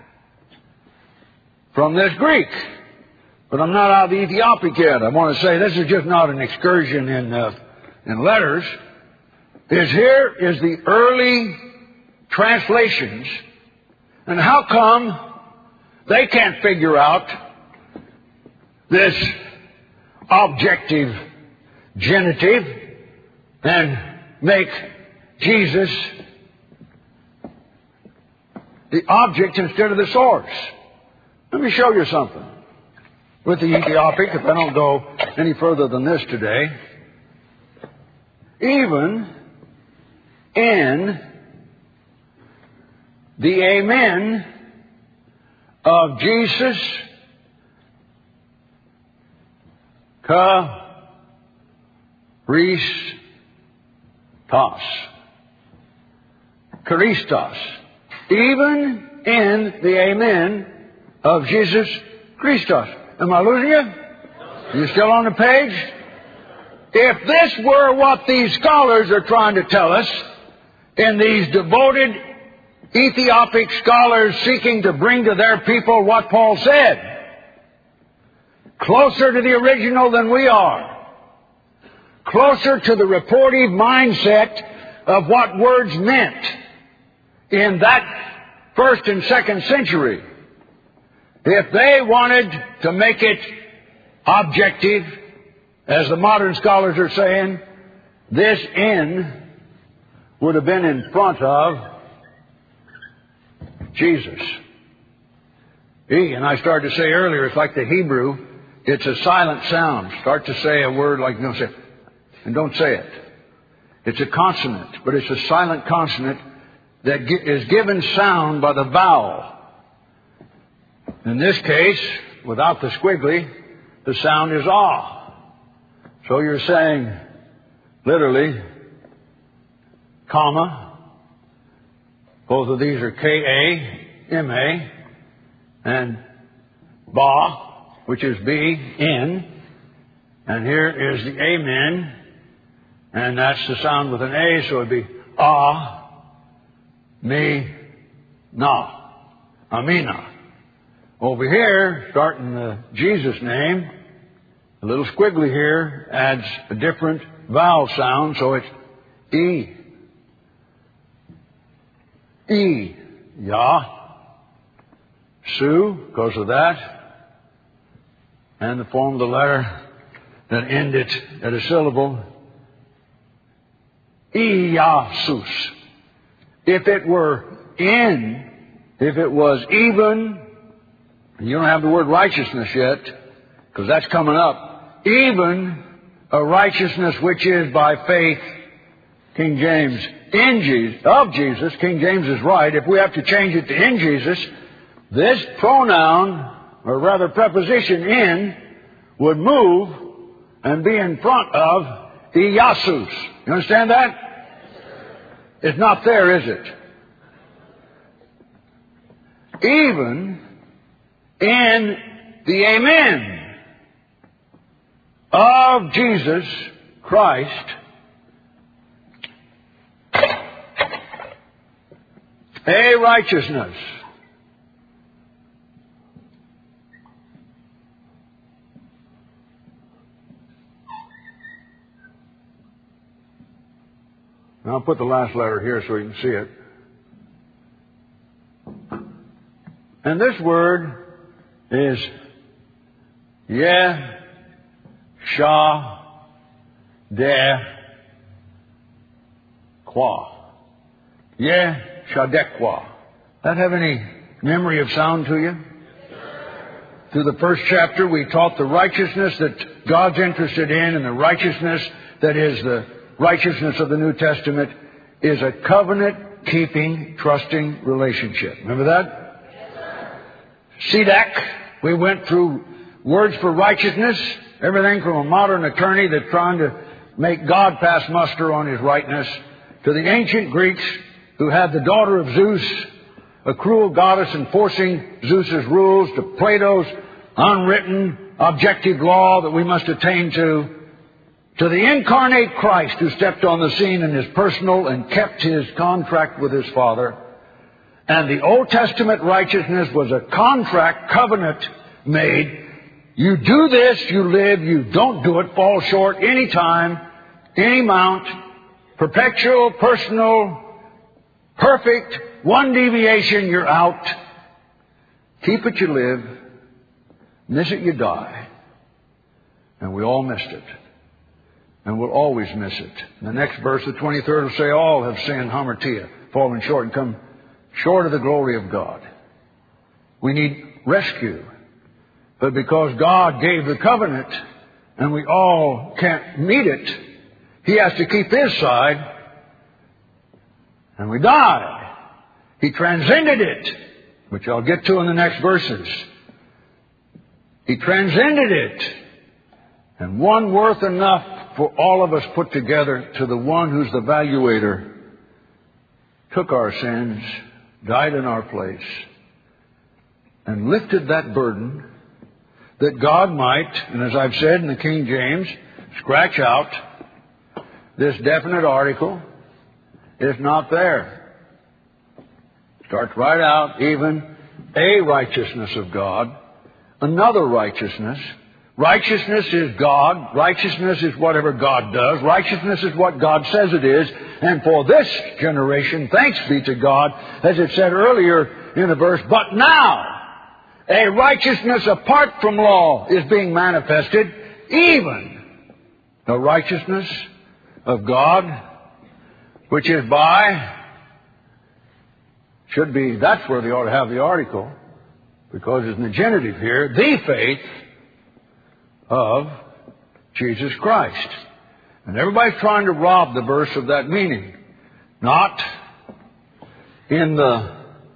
from this Greek. But I'm not out of the Ethiopic yet. I want to say this is just not an excursion in letters. Here is the early translations. And how come they can't figure out this objective genitive and make Jesus the object instead of the source? Let me show you something with the Ethiopic, if I don't go any further than this today. Even in the Amen of Jesus Christos. Even in the Amen of Jesus Christos. Am I losing you? Are you still on the page? If this were what these scholars are trying to tell us, in these devoted Ethiopic scholars seeking to bring to their people what Paul said, closer to the original than we are, closer to the reportive mindset of what words meant in that first and second century. If they wanted to make it objective, as the modern scholars are saying, this "in" would have been in front of Jesus. E, and I started to say earlier, it's like the Hebrew, it's a silent sound. Start to say a word like, no, say, and don't say it. It's a consonant, but it's a silent consonant that is given sound by the vowel. In this case, without the squiggly, the sound is ah. So you're saying, literally, comma. Both of these are K-A-M-A. And ba, which is B, in. And here is the amen. And that's the sound with an A, so it'd be ah, me, na. Amina. Over here, starting the Jesus name, a little squiggly here adds a different vowel sound, so it's E. E. Yah. Su, because of that. And the form of the letter that end it at a syllable. Iasus. If it were in, if it was even, you don't have the word righteousness yet, because that's coming up. Even a righteousness which is by faith, King James, in Jesus, of Jesus. King James is right. If we have to change it to in Jesus, this pronoun, or rather preposition in, would move and be in front of Iasus. You understand that? It's not there, is it? Even in the amen of Jesus Christ, a righteousness. Now I'll put the last letter here so you can see it. And this word is Yeh, Shah, Deh, Qua. Yeh, Shadekwa. That have any memory of sound to you? Through the first chapter, we taught the righteousness that God's interested in, and the righteousness that is the righteousness of the New Testament is a covenant-keeping, trusting relationship. Remember that? SEDAC, we went through words for righteousness, everything from a modern attorney that's trying to make God pass muster on his rightness, to the ancient Greeks who had the daughter of Zeus, a cruel goddess enforcing Zeus's rules, to Plato's unwritten objective law that we must attain to the incarnate Christ who stepped on the scene in his personal and kept his contract with his Father. And the Old Testament righteousness was a contract, covenant made. You do this, you live. You don't do it, fall short any time, any amount. Perpetual, personal, perfect. One deviation, you're out. Keep it, you live. Miss it, you die. And we all missed it. And we'll always miss it. In the next verse, the 23rd, will say, all have sinned, hamartia, fallen short and come short of the glory of God. We need rescue. But because God gave the covenant and we all can't meet it, He has to keep His side, and we died. He transcended it, which I'll get to in the next verses. He transcended it, and one worth enough for all of us put together to the one who's the valuator, took our sins, died in our place, and lifted that burden that God might, and as I've said in the King James, scratch out this definite article. It's not there. Starts right out, even a righteousness of God, another righteousness, Righteousness is God. Righteousness is whatever God does. Righteousness is what God says it is. And for this generation, thanks be to God, as it said earlier in the verse, but now a righteousness apart from law is being manifested, even the righteousness of God, which is by, should be, that's where they ought to have the article, because it's in the genitive here, the faith of Jesus Christ. And everybody's trying to rob the verse of that meaning. Not in the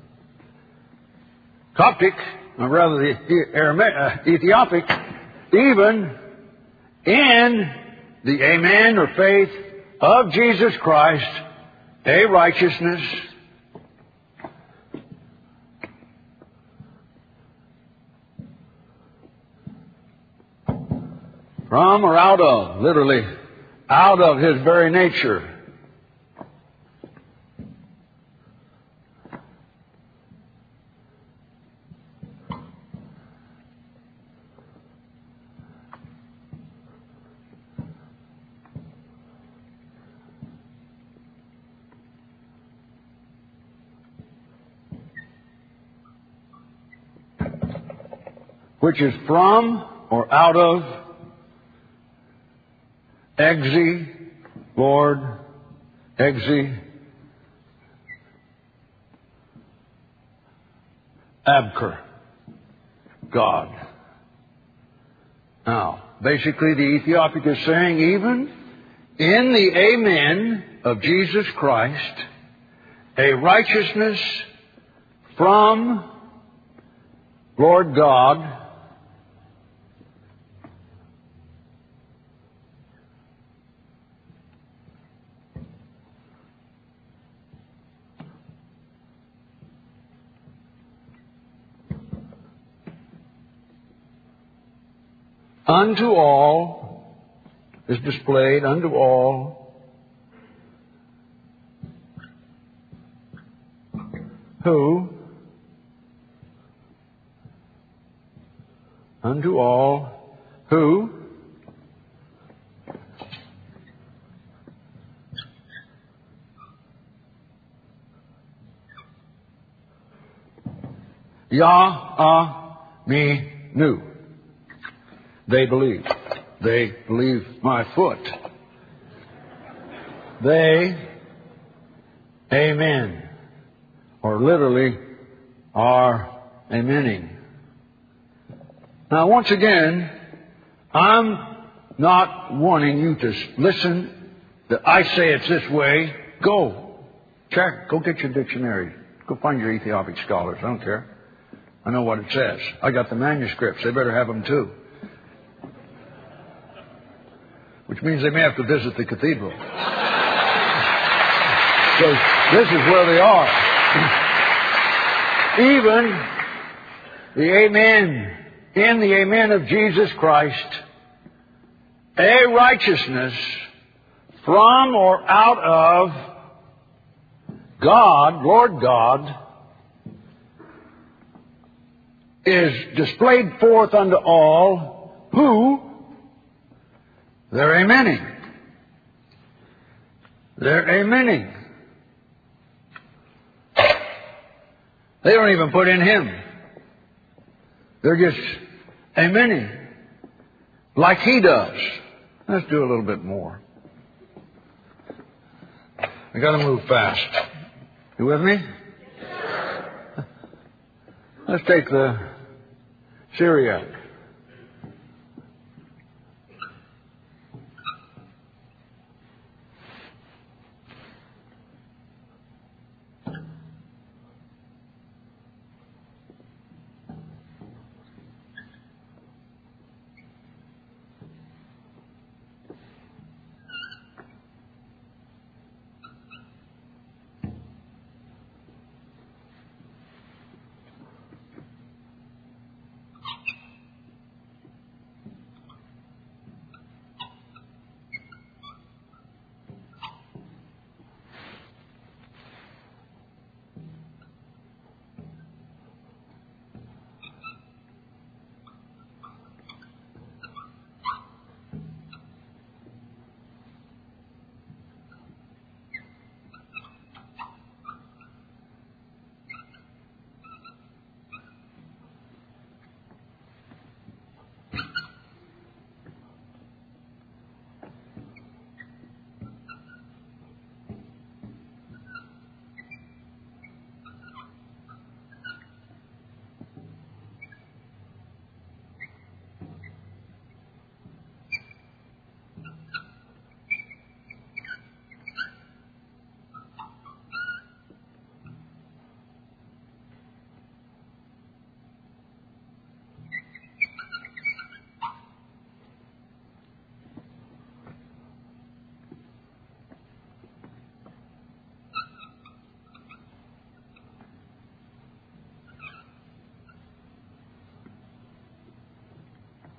Coptic, or rather the Ethiopic, even in the Amen or faith of Jesus Christ, a righteousness from or out of, literally, out of His very nature. Which is from or out of, Exi, Lord, Exi, Abker, God. Now, basically the Ethiopic is saying even in the Amen of Jesus Christ, a righteousness from Lord God unto all is displayed unto all who Yah-ah-me-nu. They believe. They believe my foot. They, amen, or literally are amening. Now, once again, I'm not wanting you to listen that I say it's this way. Go. Check. Go get your dictionary. Go find your Ethiopic scholars. I don't care. I know what it says. I got the manuscripts. They better have them too. Which means they may have to visit the cathedral. Because this is where they are. Even the Amen, in the Amen of Jesus Christ, a righteousness from or out of God, Lord God, is displayed forth unto all who they're amening. They're amening. They don't even put in Him. They're just amening. Like He does. Let's do a little bit more. I got to move fast. You with me? Let's take the Syriac.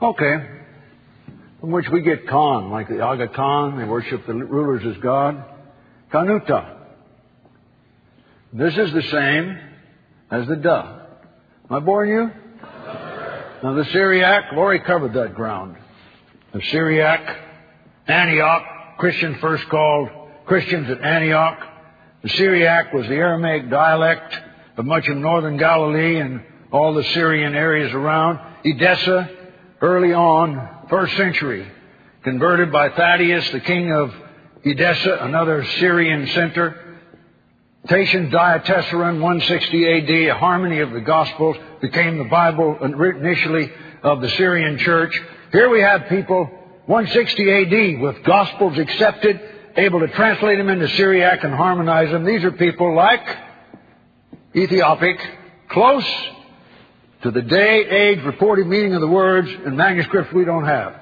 Okay. From which we get Khan, like the Aga Khan, they worship the rulers as God. Kanuta. This is the same as the Da. Am I boring you? Now the Syriac, I've already covered that ground. The Syriac, Antioch, Christians first called Christians at Antioch. The Syriac was the Aramaic dialect of much of northern Galilee and all the Syrian areas around. Edessa, early on, 1st century, converted by Thaddeus, the king of Edessa, another Syrian center. Tatian Diatessaron, 160 A.D., a harmony of the Gospels, became the Bible initially of the Syrian church. Here we have people, 160 A.D., with Gospels accepted, able to translate them into Syriac and harmonize them. These are people like Ethiopic, close to the day, age, reported meaning of the words in manuscripts we don't have.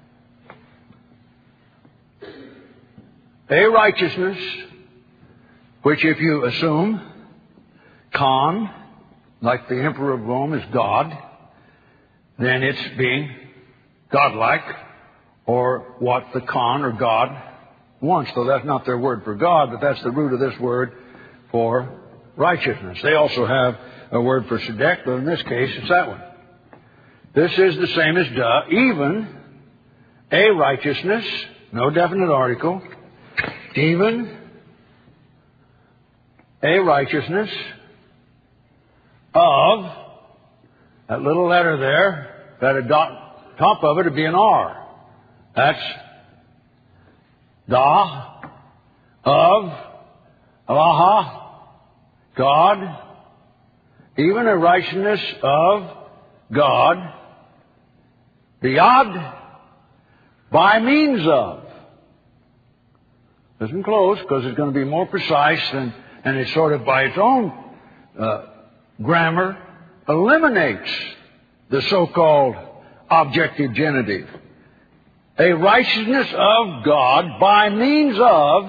A righteousness, which if you assume Khan, like the Emperor of Rome, is God, then it's being godlike, or what the Khan or God wants. Though that's not their word for God, but that's the root of this word for righteousness. They also have a word for Sedek, but in this case it's that one. This is the same as Da, even a righteousness, no definite article, even a righteousness of, that little letter there, that at top of it would be an R. That's Da, of, Alaha, God, even a righteousness of God, biyad, by means of. Doesn't close, because it's going to be more precise than, and it's sort of by its own grammar, eliminates the so-called objective genitive. A righteousness of God by means of,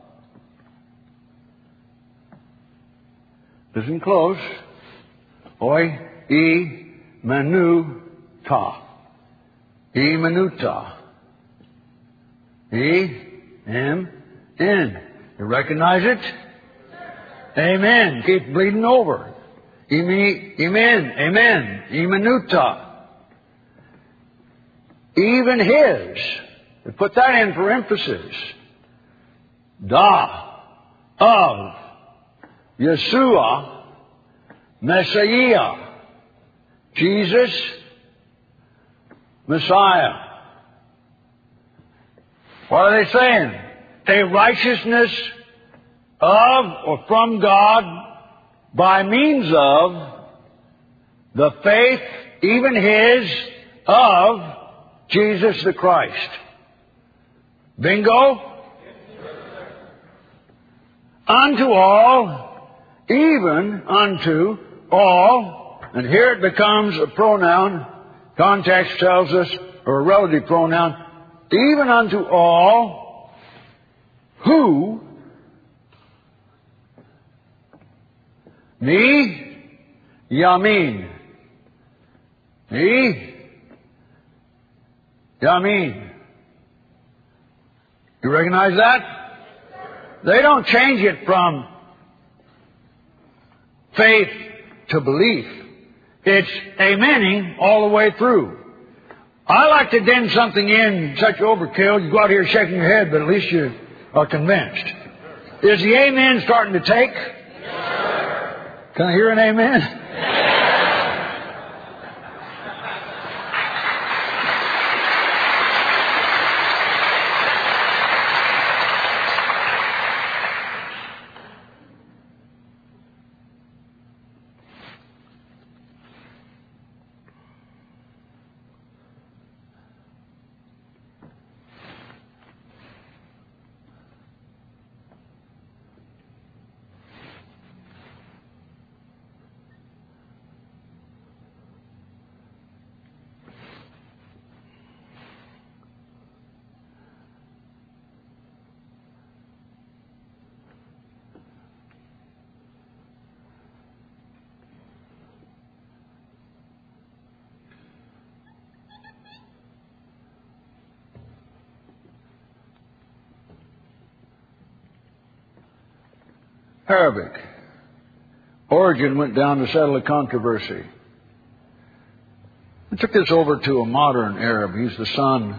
doesn't close, oi, e, manu, ta. E, manuta. E, M, N. You recognize it? Amen. Keep bleeding over. Amen. Amen. Imanuta. Even his. We put that in for emphasis. Da. Of. Yeshua. Messiah. Jesus. Messiah. What are they saying? A righteousness of or from God by means of the faith, even his, of Jesus the Christ. Bingo? Unto all, even unto all, and here it becomes a pronoun, context tells us, or a relative pronoun, even unto all who me, Yamin. Me, Yamin. You recognize that? They don't change it from faith to belief. It's amening all the way through. I like to den something in such overkill, you go out here shaking your head, but at least you are convinced. Is the amen starting to take? Can I hear an amen? Arabic. Origen went down to settle a controversy. We took this over to a modern Arab. He's the son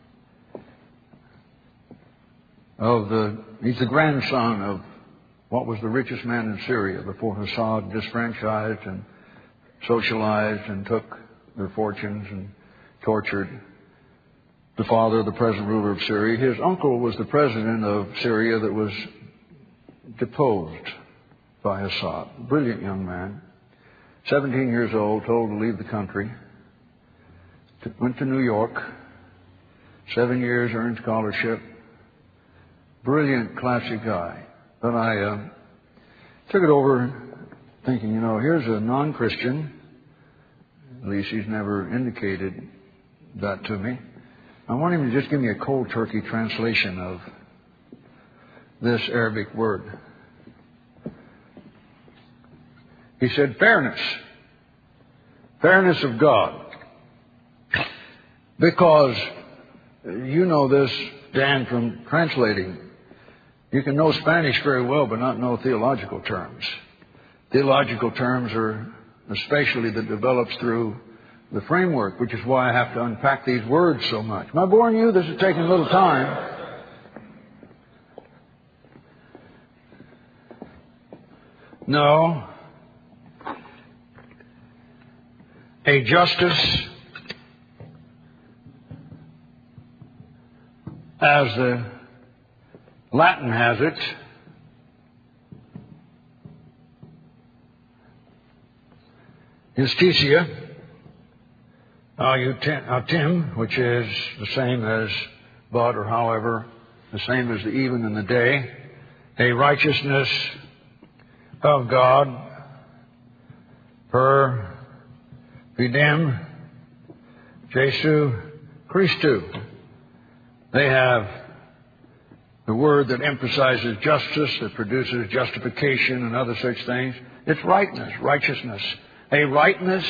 of he's the grandson of what was the richest man in Syria before Assad disfranchised and socialized and took their fortunes and tortured the father of the present ruler of Syria. His uncle was the president of Syria that was deposed by Assad. Brilliant young man. 17 years old, told to leave the country. Went to New York. 7 years, earned scholarship. Brilliant, classy guy. But I took it over thinking, here's a non-Christian. At least he's never indicated that to me. I want him to just give me a cold turkey translation of this Arabic word. He said, fairness. Fairness of God. Because you know this, Dan, from translating. You can know Spanish very well, but not know theological terms. Theological terms are especially that develops through the framework, which is why I have to unpack these words so much. Am I boring you? This is taking a little time. No. A justice, as the Latin has it, justitia, autem, which is the same as but or however, the same as the even and the day, a righteousness of God per fidem Jesu Christu. They have the word that emphasizes justice, that produces justification and other such things. It's rightness, righteousness. A rightness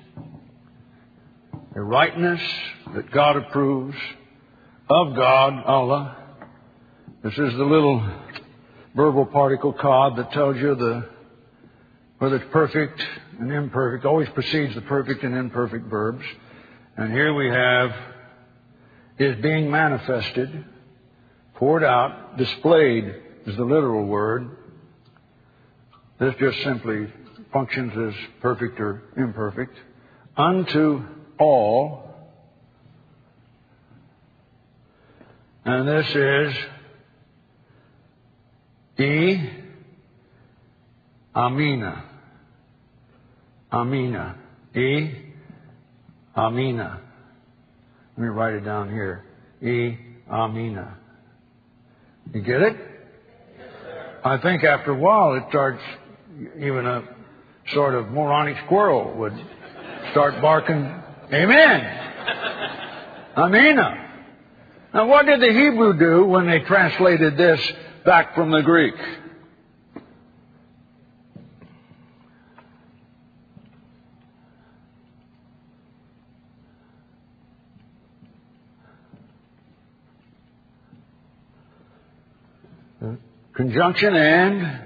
that God approves of God, Allah. This is the little verbal particle cod that tells you whether it's perfect and imperfect. Always precedes the perfect and imperfect verbs. And here we have is being manifested, poured out, displayed is the literal word. This just simply functions as perfect or imperfect. Unto all. And this is Amina. Amina. Amina. Let me write it down here. Amina. You get it? Yes, sir. I think after a while it starts, even a sort of moronic squirrel would start barking, Amen. Amina. Now what did the Hebrew do when they translated this back from the Greek? Conjunction and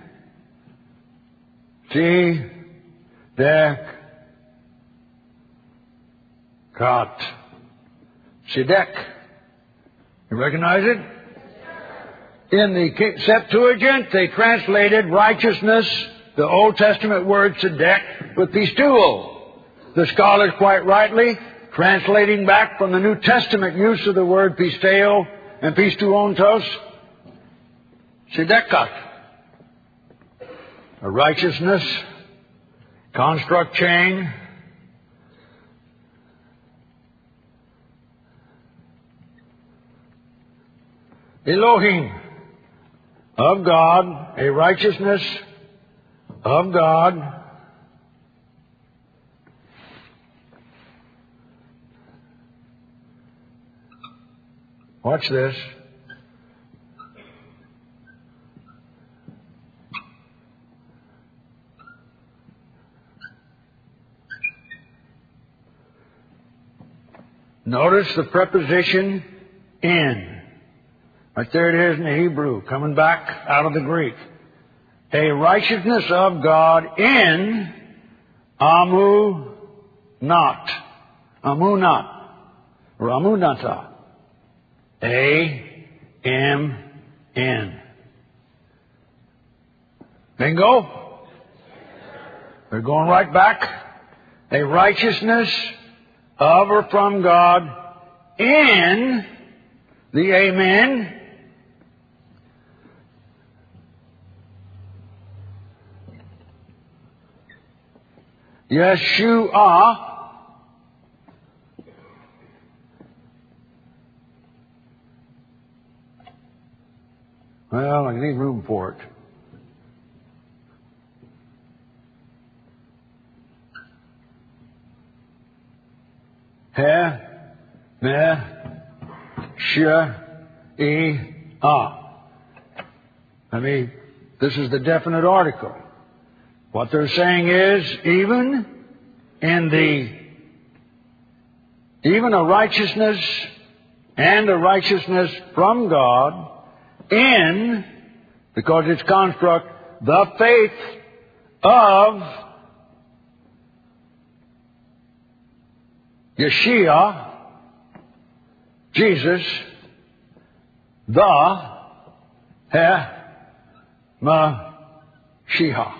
Sidek. You recognize it? In the Septuagint, they translated righteousness, the Old Testament word Sidek, with pisteuo. The scholars quite rightly translating back from the New Testament use of the word pisteo and pisteuontos, Sidekat. A righteousness, construct chain, Elohim, of God, a righteousness of God, watch this, notice the preposition in. Right there it is in the Hebrew, coming back out of the Greek. a righteousness of God in amunat, or amunata, A-M-N. Bingo? They're going right back. A righteousness of or from God in the Amen. Yeshua. Well, I need room for it. This is the definite article. What they're saying is, even a righteousness and a righteousness from God in, because it's construct, the faith of Yeshua, Jesus, the Mashiach.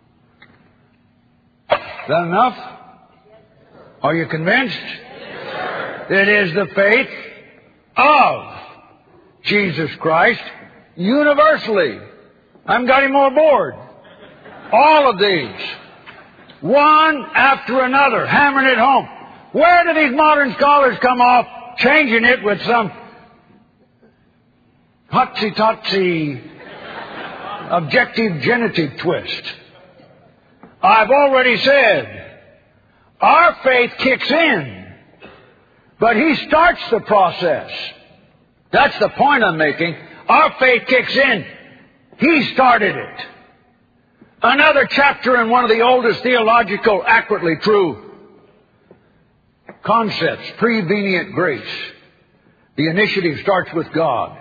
Is that enough? Are you convinced? Yes, it is the faith of Jesus Christ universally. I haven't got any more aboard. All of these. One after another, hammering it home. Where do these modern scholars come off changing it with some hotsy-totsy objective genitive twist? I've already said, our faith kicks in, but He starts the process. That's the point I'm making. Our faith kicks in. He started it. Another chapter in one of the oldest theological, accurately true concepts, prevenient grace. The initiative starts with God.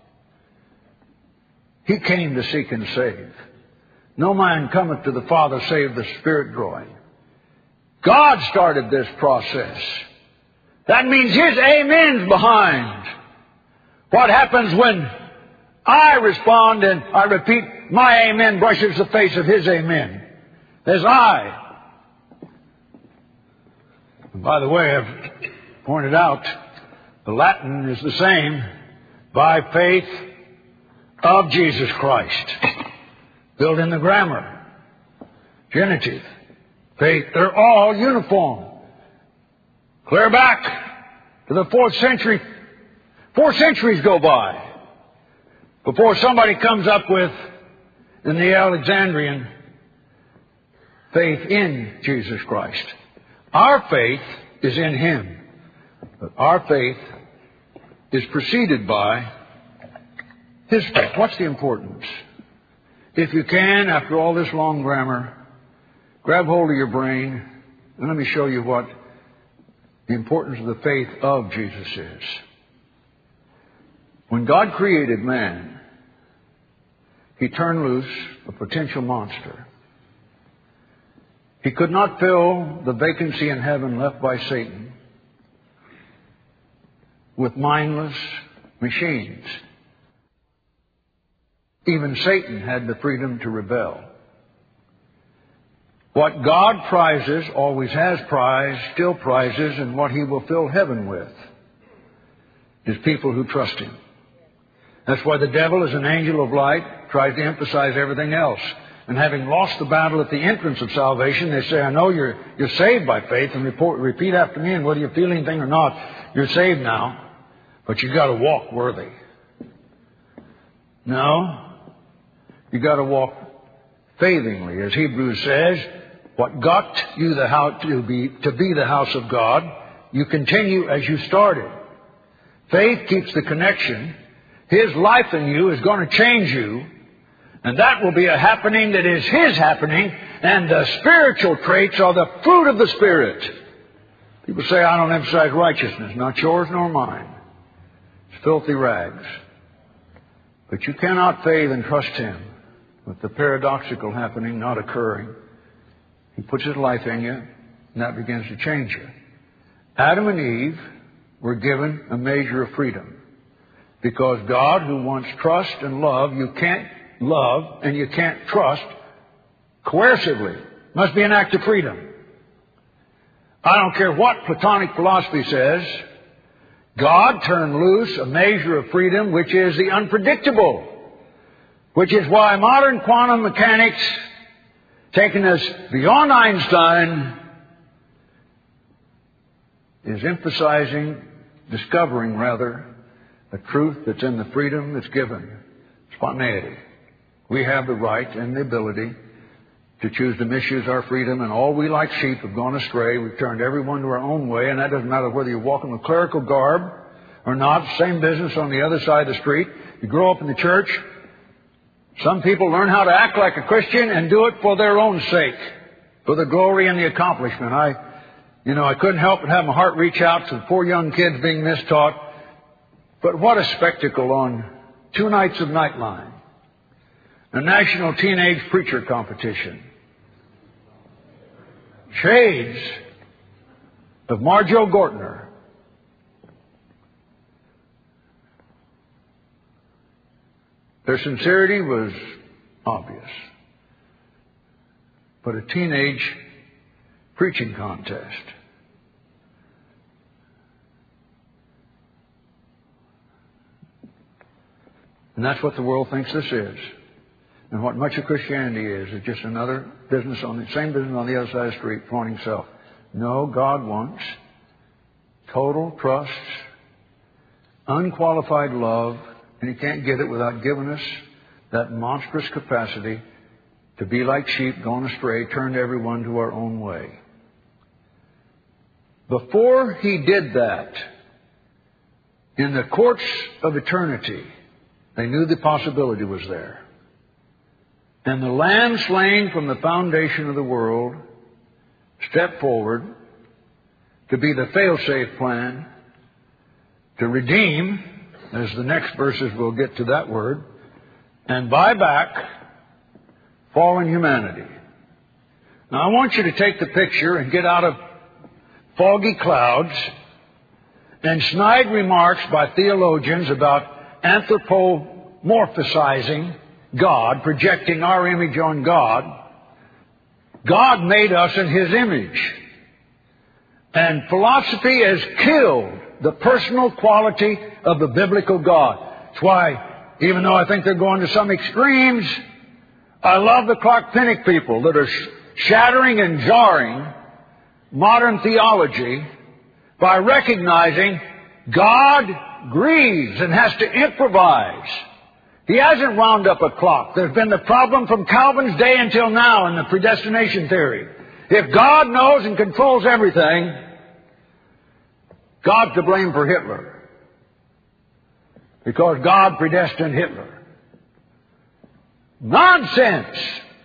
He came to seek and save. No man cometh to the Father save the Spirit drawing. God started this process. That means His amen's behind. What happens when I respond and I repeat, my amen brushes the face of His amen. There's I. And by the way, I've pointed out, the Latin is the same, by faith of Jesus Christ. Built in the grammar. Genitive. Faith. They're all uniform. Clear back to the 4th century. 4 centuries go by before somebody comes up with, in the Alexandrian, faith in Jesus Christ. Our faith is in Him. But our faith is preceded by His faith. What's the importance? If you can, after all this long grammar, grab hold of your brain and let me show you what the importance of the faith of Jesus is. When God created man, He turned loose a potential monster. He could not fill the vacancy in heaven left by Satan with mindless machines. Even Satan had the freedom to rebel. What God prizes, always has prized, still prizes, and what He will fill heaven with is people who trust Him. That's why the devil, as an angel of light, tries to emphasize everything else. And having lost the battle at the entrance of salvation, they say, I know you're saved by faith, and repeat after me, and whether you feel anything or not, you're saved now, but you've got to walk worthy. No. You've got to walk faithingly. As Hebrews says, what got you to be the house of God, you continue as you started. Faith keeps the connection. His life in you is going to change you. And that will be a happening that is His happening. And the spiritual traits are the fruit of the Spirit. People say, I don't emphasize righteousness. Not yours nor mine. It's filthy rags. But you cannot faith and trust Him with the paradoxical happening, not occurring. He puts His life in you, and that begins to change you. Adam and Eve were given a measure of freedom. Because God, who wants trust and love, you can't love and you can't trust coercively. Must be an act of freedom. I don't care what Platonic philosophy says. God turned loose a measure of freedom which is the unpredictable. Which is why modern quantum mechanics, taking us beyond Einstein, is discovering a truth that's in the freedom that's given. Spontaneity. We have the right and the ability to choose to misuse our freedom, and all we like sheep have gone astray. We've turned everyone to our own way, and that doesn't matter whether you're walking with clerical garb or not. Same business on the other side of the street. You grow up in the church. Some people learn how to act like a Christian and do it for their own sake, for the glory and the accomplishment. I couldn't help but have my heart reach out to the poor young kids being mistaught. But what a spectacle on 2 nights of Nightline. A national teenage preacher competition. Shades of Marjo Gortner. Their sincerity was obvious. But a teenage preaching contest. And that's what the world thinks this is. And what much of Christianity is just another business same business on the other side of the street, flaunting self. No, God wants total trust, unqualified love, and He can't get it without giving us that monstrous capacity to be like sheep gone astray, turn everyone to our own way. Before He did that, in the courts of eternity, they knew the possibility was there. And the Lamb slain from the foundation of the world stepped forward to be the fail-safe plan, to redeem, as the next verses will get to that word, and buy back fallen humanity. Now I want you to take the picture and get out of foggy clouds and snide remarks by theologians about anthropomorphizing God, projecting our image on God. God made us in His image. And philosophy has killed the personal quality of the biblical God. That's why, even though I think they're going to some extremes, I love the Clark Pinnock people that are shattering and jarring modern theology by recognizing God grieves and has to improvise. He hasn't wound up a clock. There's been the problem from Calvin's day until now in the predestination theory. If God knows and controls everything, God's to blame for Hitler. Because God predestined Hitler. Nonsense!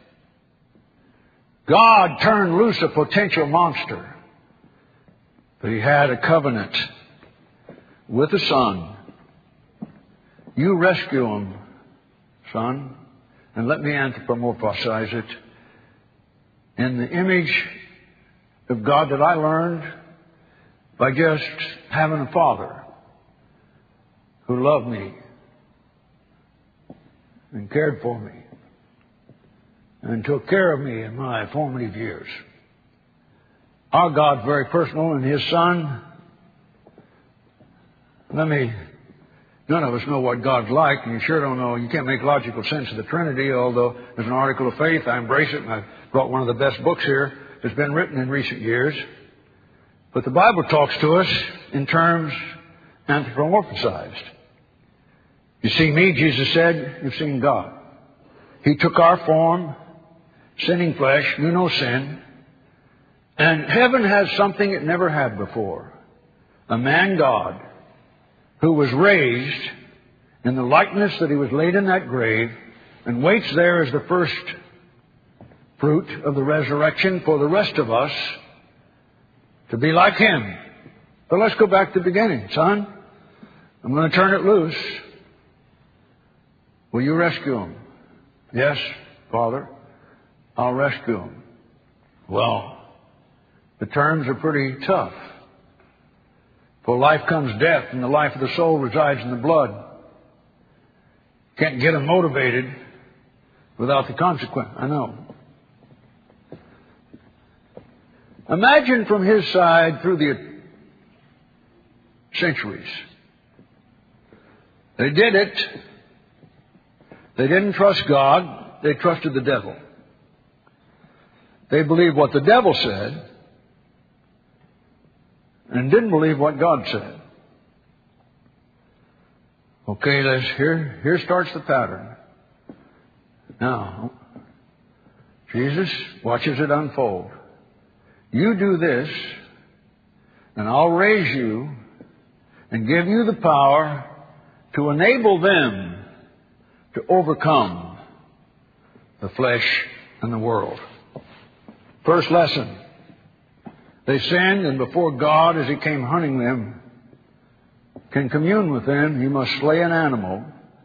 God turned loose a potential monster. But He had a covenant with the Son. You rescue him, Son, and let me anthropomorphize it in the image of God that I learned by just having a father who loved me and cared for me and took care of me in my formative years. Our God's very personal, and His Son, none of us know what God's like, and you sure don't know. You can't make logical sense of the Trinity, although there's an article of faith. I embrace it, and I've brought one of the best books here that's been written in recent years. But the Bible talks to us in terms anthropomorphized. You see me, Jesus said, you've seen God. He took our form, sinning flesh, knew no sin. And heaven has something it never had before. A man God who was raised in the likeness that He was laid in that grave and waits there as the first fruit of the resurrection for the rest of us to be like Him. But let's go back to the beginning. Son, I'm going to turn it loose. Will you rescue him? Yes, Father, I'll rescue them. Well, the terms are pretty tough. For life comes death, and the life of the soul resides in the blood. Can't get them motivated without the consequence. I know. Imagine from his side through the centuries. They did it. They didn't trust God. They trusted the devil. They believed what the devil said and didn't believe what God said. Okay, here starts the pattern. Now, Jesus watches it unfold. You do this, and I'll raise you and give you the power to enable them to overcome the flesh and the world. First lesson. They sinned, and before God, as He came hunting them, can commune with them, He must slay an animal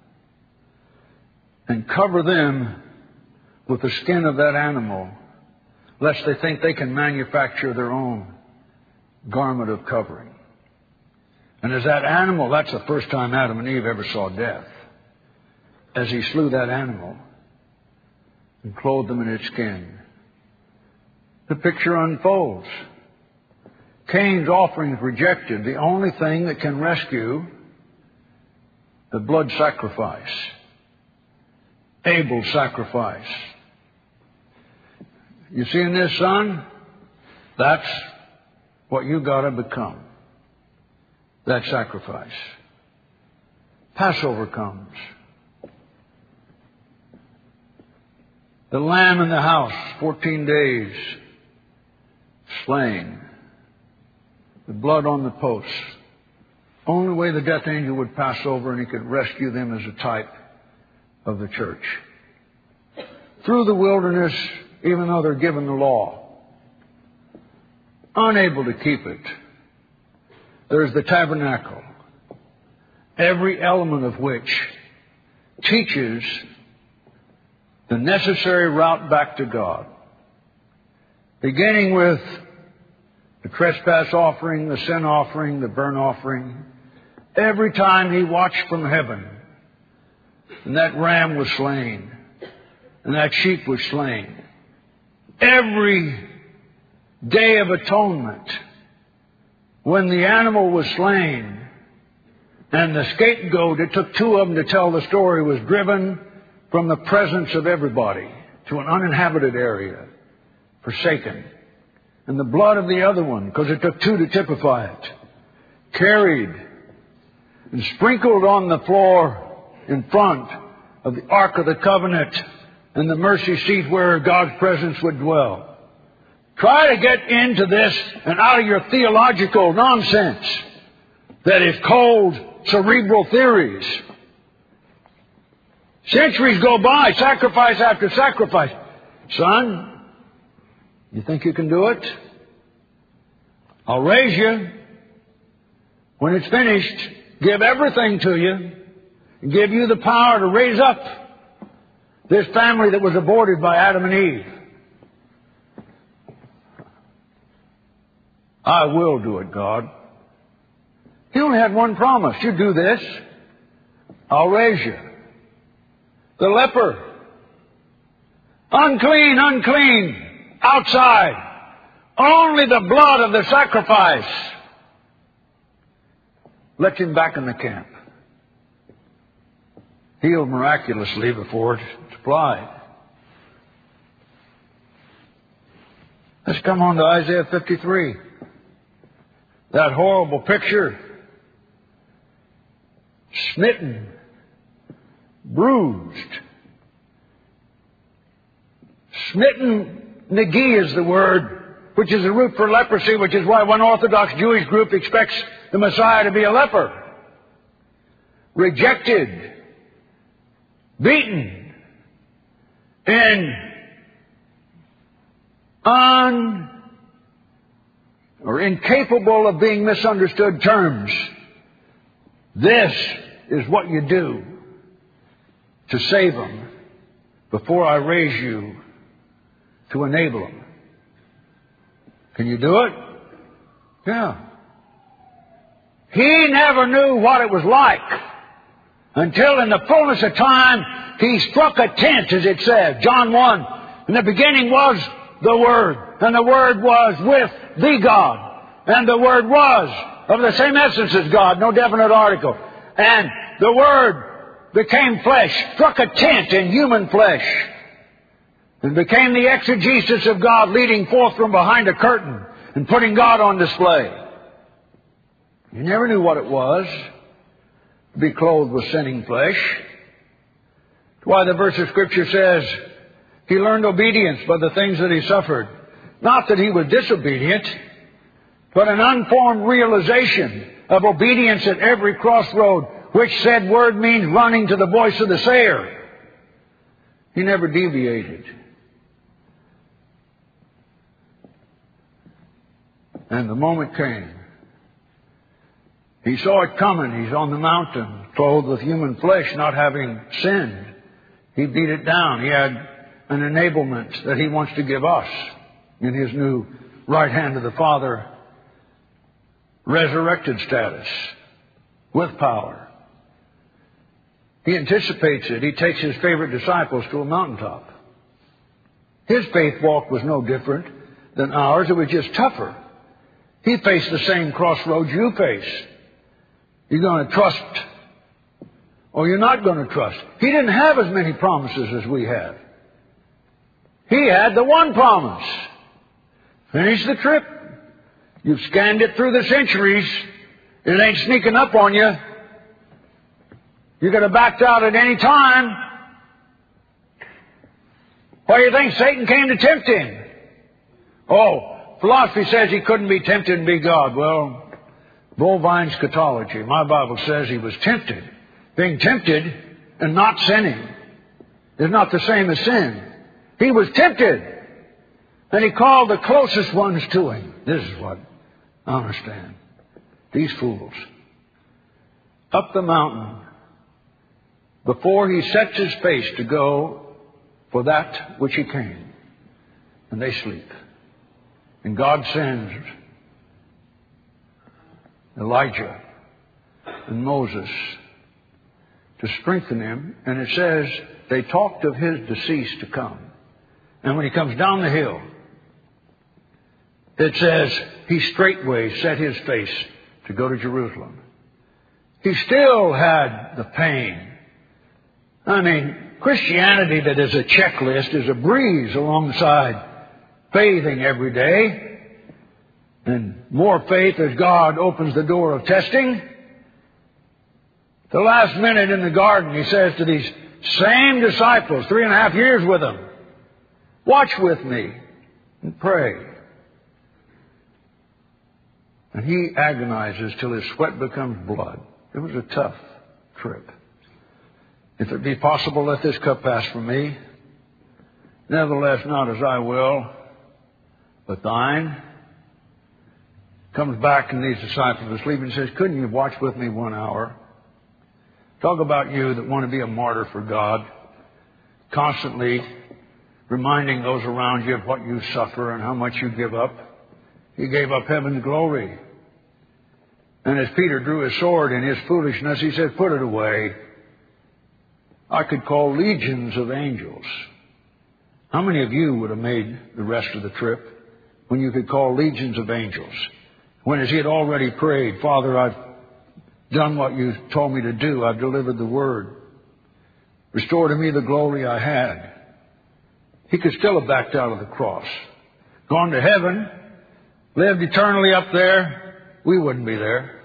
and cover them with the skin of that animal, lest they think they can manufacture their own garment of covering. And as that animal, that's the first time Adam and Eve ever saw death. As He slew that animal and clothed them in its skin, the picture unfolds. Cain's offerings rejected the only thing that can rescue the blood sacrifice. Abel's sacrifice. You see in this, son? That's what you got to become. That sacrifice. Passover comes. The lamb in the house, 14 days, slain. The blood on the posts. Only way the death angel would pass over and he could rescue them as a type of the church. Through the wilderness, even though they're given the law, unable to keep it, there's the tabernacle, every element of which teaches the necessary route back to God. Beginning with the trespass offering, the sin offering, the burnt offering. Every time He watched from heaven, and that ram was slain, and that sheep was slain. Every day of atonement, when the animal was slain, and the scapegoat, it took two of them to tell the story, was driven from the presence of everybody to an uninhabited area, forsaken. And the blood of the other one, because it took two to typify it, carried and sprinkled on the floor in front of the Ark of the Covenant and the mercy seat where God's presence would dwell. Try to get into this and out of your theological nonsense that is cold, cerebral theories. Centuries go by, sacrifice after sacrifice. Son, you think you can do it? I'll raise you. When it's finished, give everything to you and give you the power to raise up this family that was aborted by Adam and Eve. I will do it, God. He only had one promise. You do this, I'll raise you. The leper. Unclean, unclean. Outside. Only the blood of the sacrifice. Let him back in the camp. Healed miraculously before it's applied. Let's come on to Isaiah 53. That horrible picture. Smitten. Bruised. Smitten. Negi is the word, which is the root for leprosy, which is why one Orthodox Jewish group expects the Messiah to be a leper. Rejected. Beaten. In incapable of being misunderstood terms. This is what you do to save them before I raise you to enable them. Can you do it? Yeah. He never knew what it was like until in the fullness of time he struck a tent, as it says. John 1. In the beginning was the Word, and the Word was with the God, and the Word was of the same essence as God, no definite article. And the Word became flesh, struck a tent in human flesh, and became the exegesis of God, leading forth from behind a curtain and putting God on display. You never knew what it was to be clothed with sinning flesh. That's why the verse of Scripture says he learned obedience by the things that he suffered. Not that he was disobedient, but an unformed realization of obedience at every crossroad, which said word means running to the voice of the sayer. He never deviated. And the moment came. He saw it coming. He's on the mountain, clothed with human flesh, not having sinned. He beat it down. He had an enablement that he wants to give us in his new right hand of the Father, resurrected status, with power. He anticipates it. He takes his favorite disciples to a mountaintop. His faith walk was no different than ours. It was just tougher. He faced the same crossroads you face. You're going to trust or you're not going to trust. He didn't have as many promises as we have. He had the one promise. Finish the trip. You've scanned it through the centuries. It ain't sneaking up on you. You could have backed out at any time. Why do you think Satan came to tempt him? Oh, philosophy says he couldn't be tempted and be God. Well, bovine scatology. My Bible says he was tempted. Being tempted and not sinning is not the same as sin. He was tempted. And he called the closest ones to him. This is what I understand. These fools. Up the mountain. Before he sets his face to go for that which he came. And they sleep. And God sends Elijah and Moses to strengthen him. And it says they talked of his decease to come. And when he comes down the hill, it says he straightway set his face to go to Jerusalem. He still had the pain. I mean, Christianity that is a checklist is a breeze alongside bathing every day. And more faith as God opens the door of testing. The last minute in the garden, he says to these same disciples, 3.5 years with them, watch with me and pray. And he agonizes till his sweat becomes blood. It was a tough trip. If it be possible, let this cup pass from me. Nevertheless, not as I will, but thine. Comes back and these disciples are asleep and says, couldn't you watch with me 1 hour? Talk about you that want to be a martyr for God. Constantly reminding those around you of what you suffer and how much you give up. He gave up heaven's glory. And as Peter drew his sword in his foolishness, he said, put it away. I could call legions of angels. How many of you would have made the rest of the trip when you could call legions of angels? When as he had already prayed, Father, I've done what you told me to do. I've delivered the word. Restore to me the glory I had. He could still have backed out of the cross. Gone to heaven, lived eternally up there. We wouldn't be there.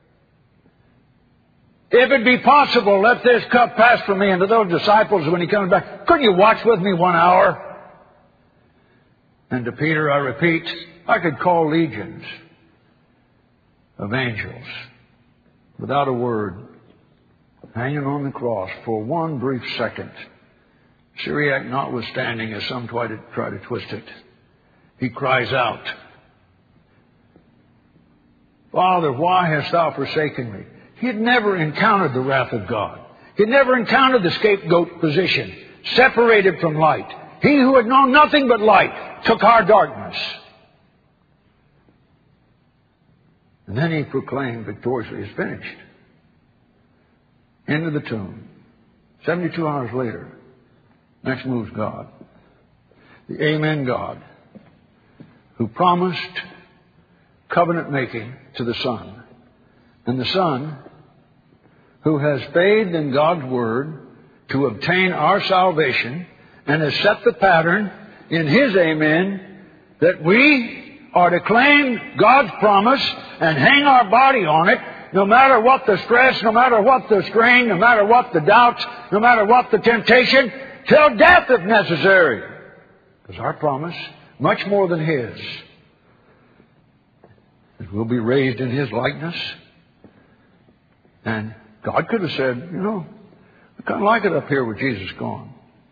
If it be possible, let this cup pass from me. And to those disciples, when he comes back, couldn't you watch with me 1 hour? And to Peter, I repeat, I could call legions of angels without a word, hanging on the cross for one brief second. Syriac notwithstanding, as some try to twist it, he cries out, Father, why hast thou forsaken me? He had never encountered the wrath of God. He had never encountered the scapegoat position. separated from light. He who had known nothing but light took our darkness. And then he proclaimed victoriously, it's finished. Into the tomb. 72 hours later, next moves God. The Amen God, who promised covenant making to the Son. And the Son, who has faith in God's Word to obtain our salvation and has set the pattern in His Amen that we are to claim God's promise and hang our body on it, no matter what the stress, no matter what the strain, no matter what the doubts, no matter what the temptation, till death if necessary. Because our promise, much more than His, is we'll be raised in His likeness. And God could have said, you know, I kind of like it up here with Jesus gone.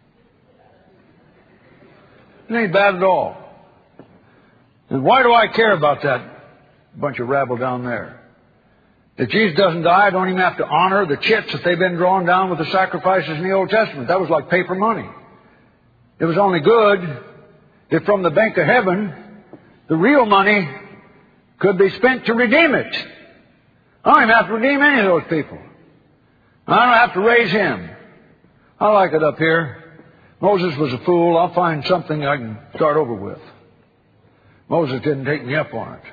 It ain't bad at all. And why do I care about that bunch of rabble down there? If Jesus doesn't die, I don't even have to honor the chits that they've been drawing down with the sacrifices in the Old Testament. That was like paper money. It was only good if from the bank of heaven, the real money could be spent to redeem it. I don't even have to redeem any of those people. I don't have to raise him. I like it up here. Moses was a fool. I'll find something I can start over with. Moses didn't take me up on it.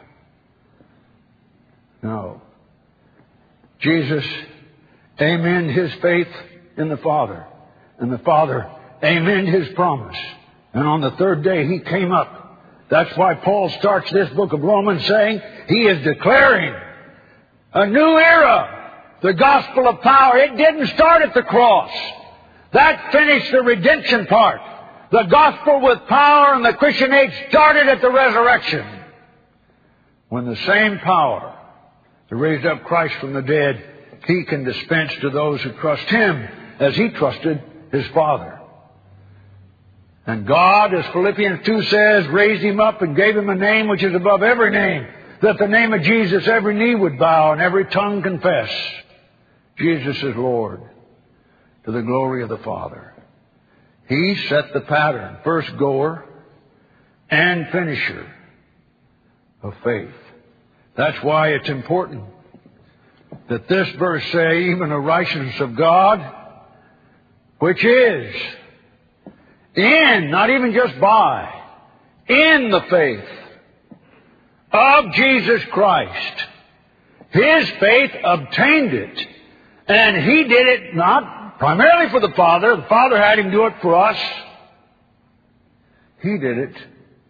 No. Jesus amened his faith in the Father. And the Father amened his promise. And on the third day he came up. That's why Paul starts this book of Romans saying he is declaring a new era. The gospel of power. It didn't start at the cross. That finished the redemption part. The gospel with power in the Christian age started at the resurrection. When the same power that raised up Christ from the dead, He can dispense to those who trust Him as He trusted His Father. And God, as Philippians 2 says, raised Him up and gave Him a name which is above every name, that the name of Jesus every knee would bow and every tongue confess Jesus is Lord, to the glory of the Father. He set the pattern, first goer and finisher of faith. That's why it's important that this verse say, even the righteousness of God, which is in, not even just by, in the faith of Jesus Christ. His faith obtained it. And He did it not primarily for the Father. The Father had Him do it for us. He did it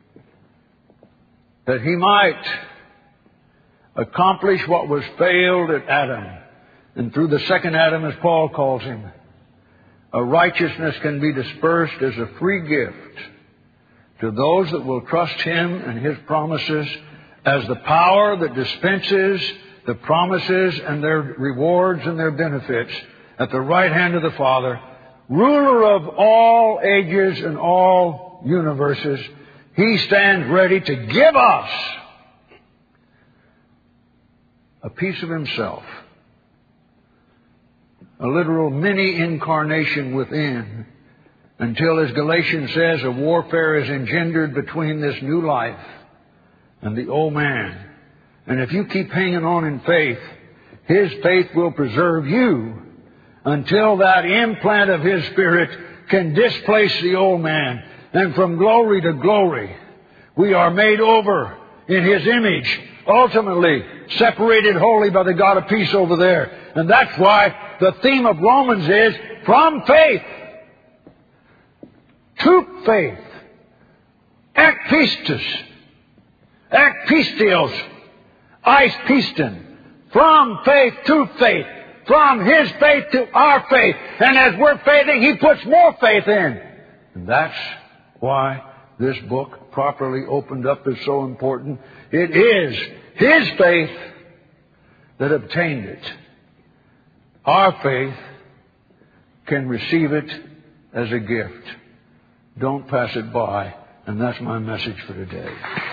that He might accomplish what was failed at Adam. And through the second Adam, as Paul calls him, a righteousness can be dispersed as a free gift to those that will trust Him and His promises as the power that dispenses the promises and their rewards and their benefits at the right hand of the Father, ruler of all ages and all universes. He stands ready to give us a piece of Himself, a literal mini-incarnation within, until, as Galatians says, a warfare is engendered between this new life and the old man. And if you keep hanging on in faith, His faith will preserve you until that implant of His Spirit can displace the old man. And from glory to glory, we are made over in His image, ultimately separated wholly by the God of peace over there. And that's why the theme of Romans is from faith to faith. Ac pistis. Ac pistios. Eis piston. From faith to faith. From His faith to our faith. And as we're faithing, He puts more faith in. And that's why this book, properly opened up, is so important. It is His faith that obtained it. Our faith can receive it as a gift. Don't pass it by. And that's my message for today.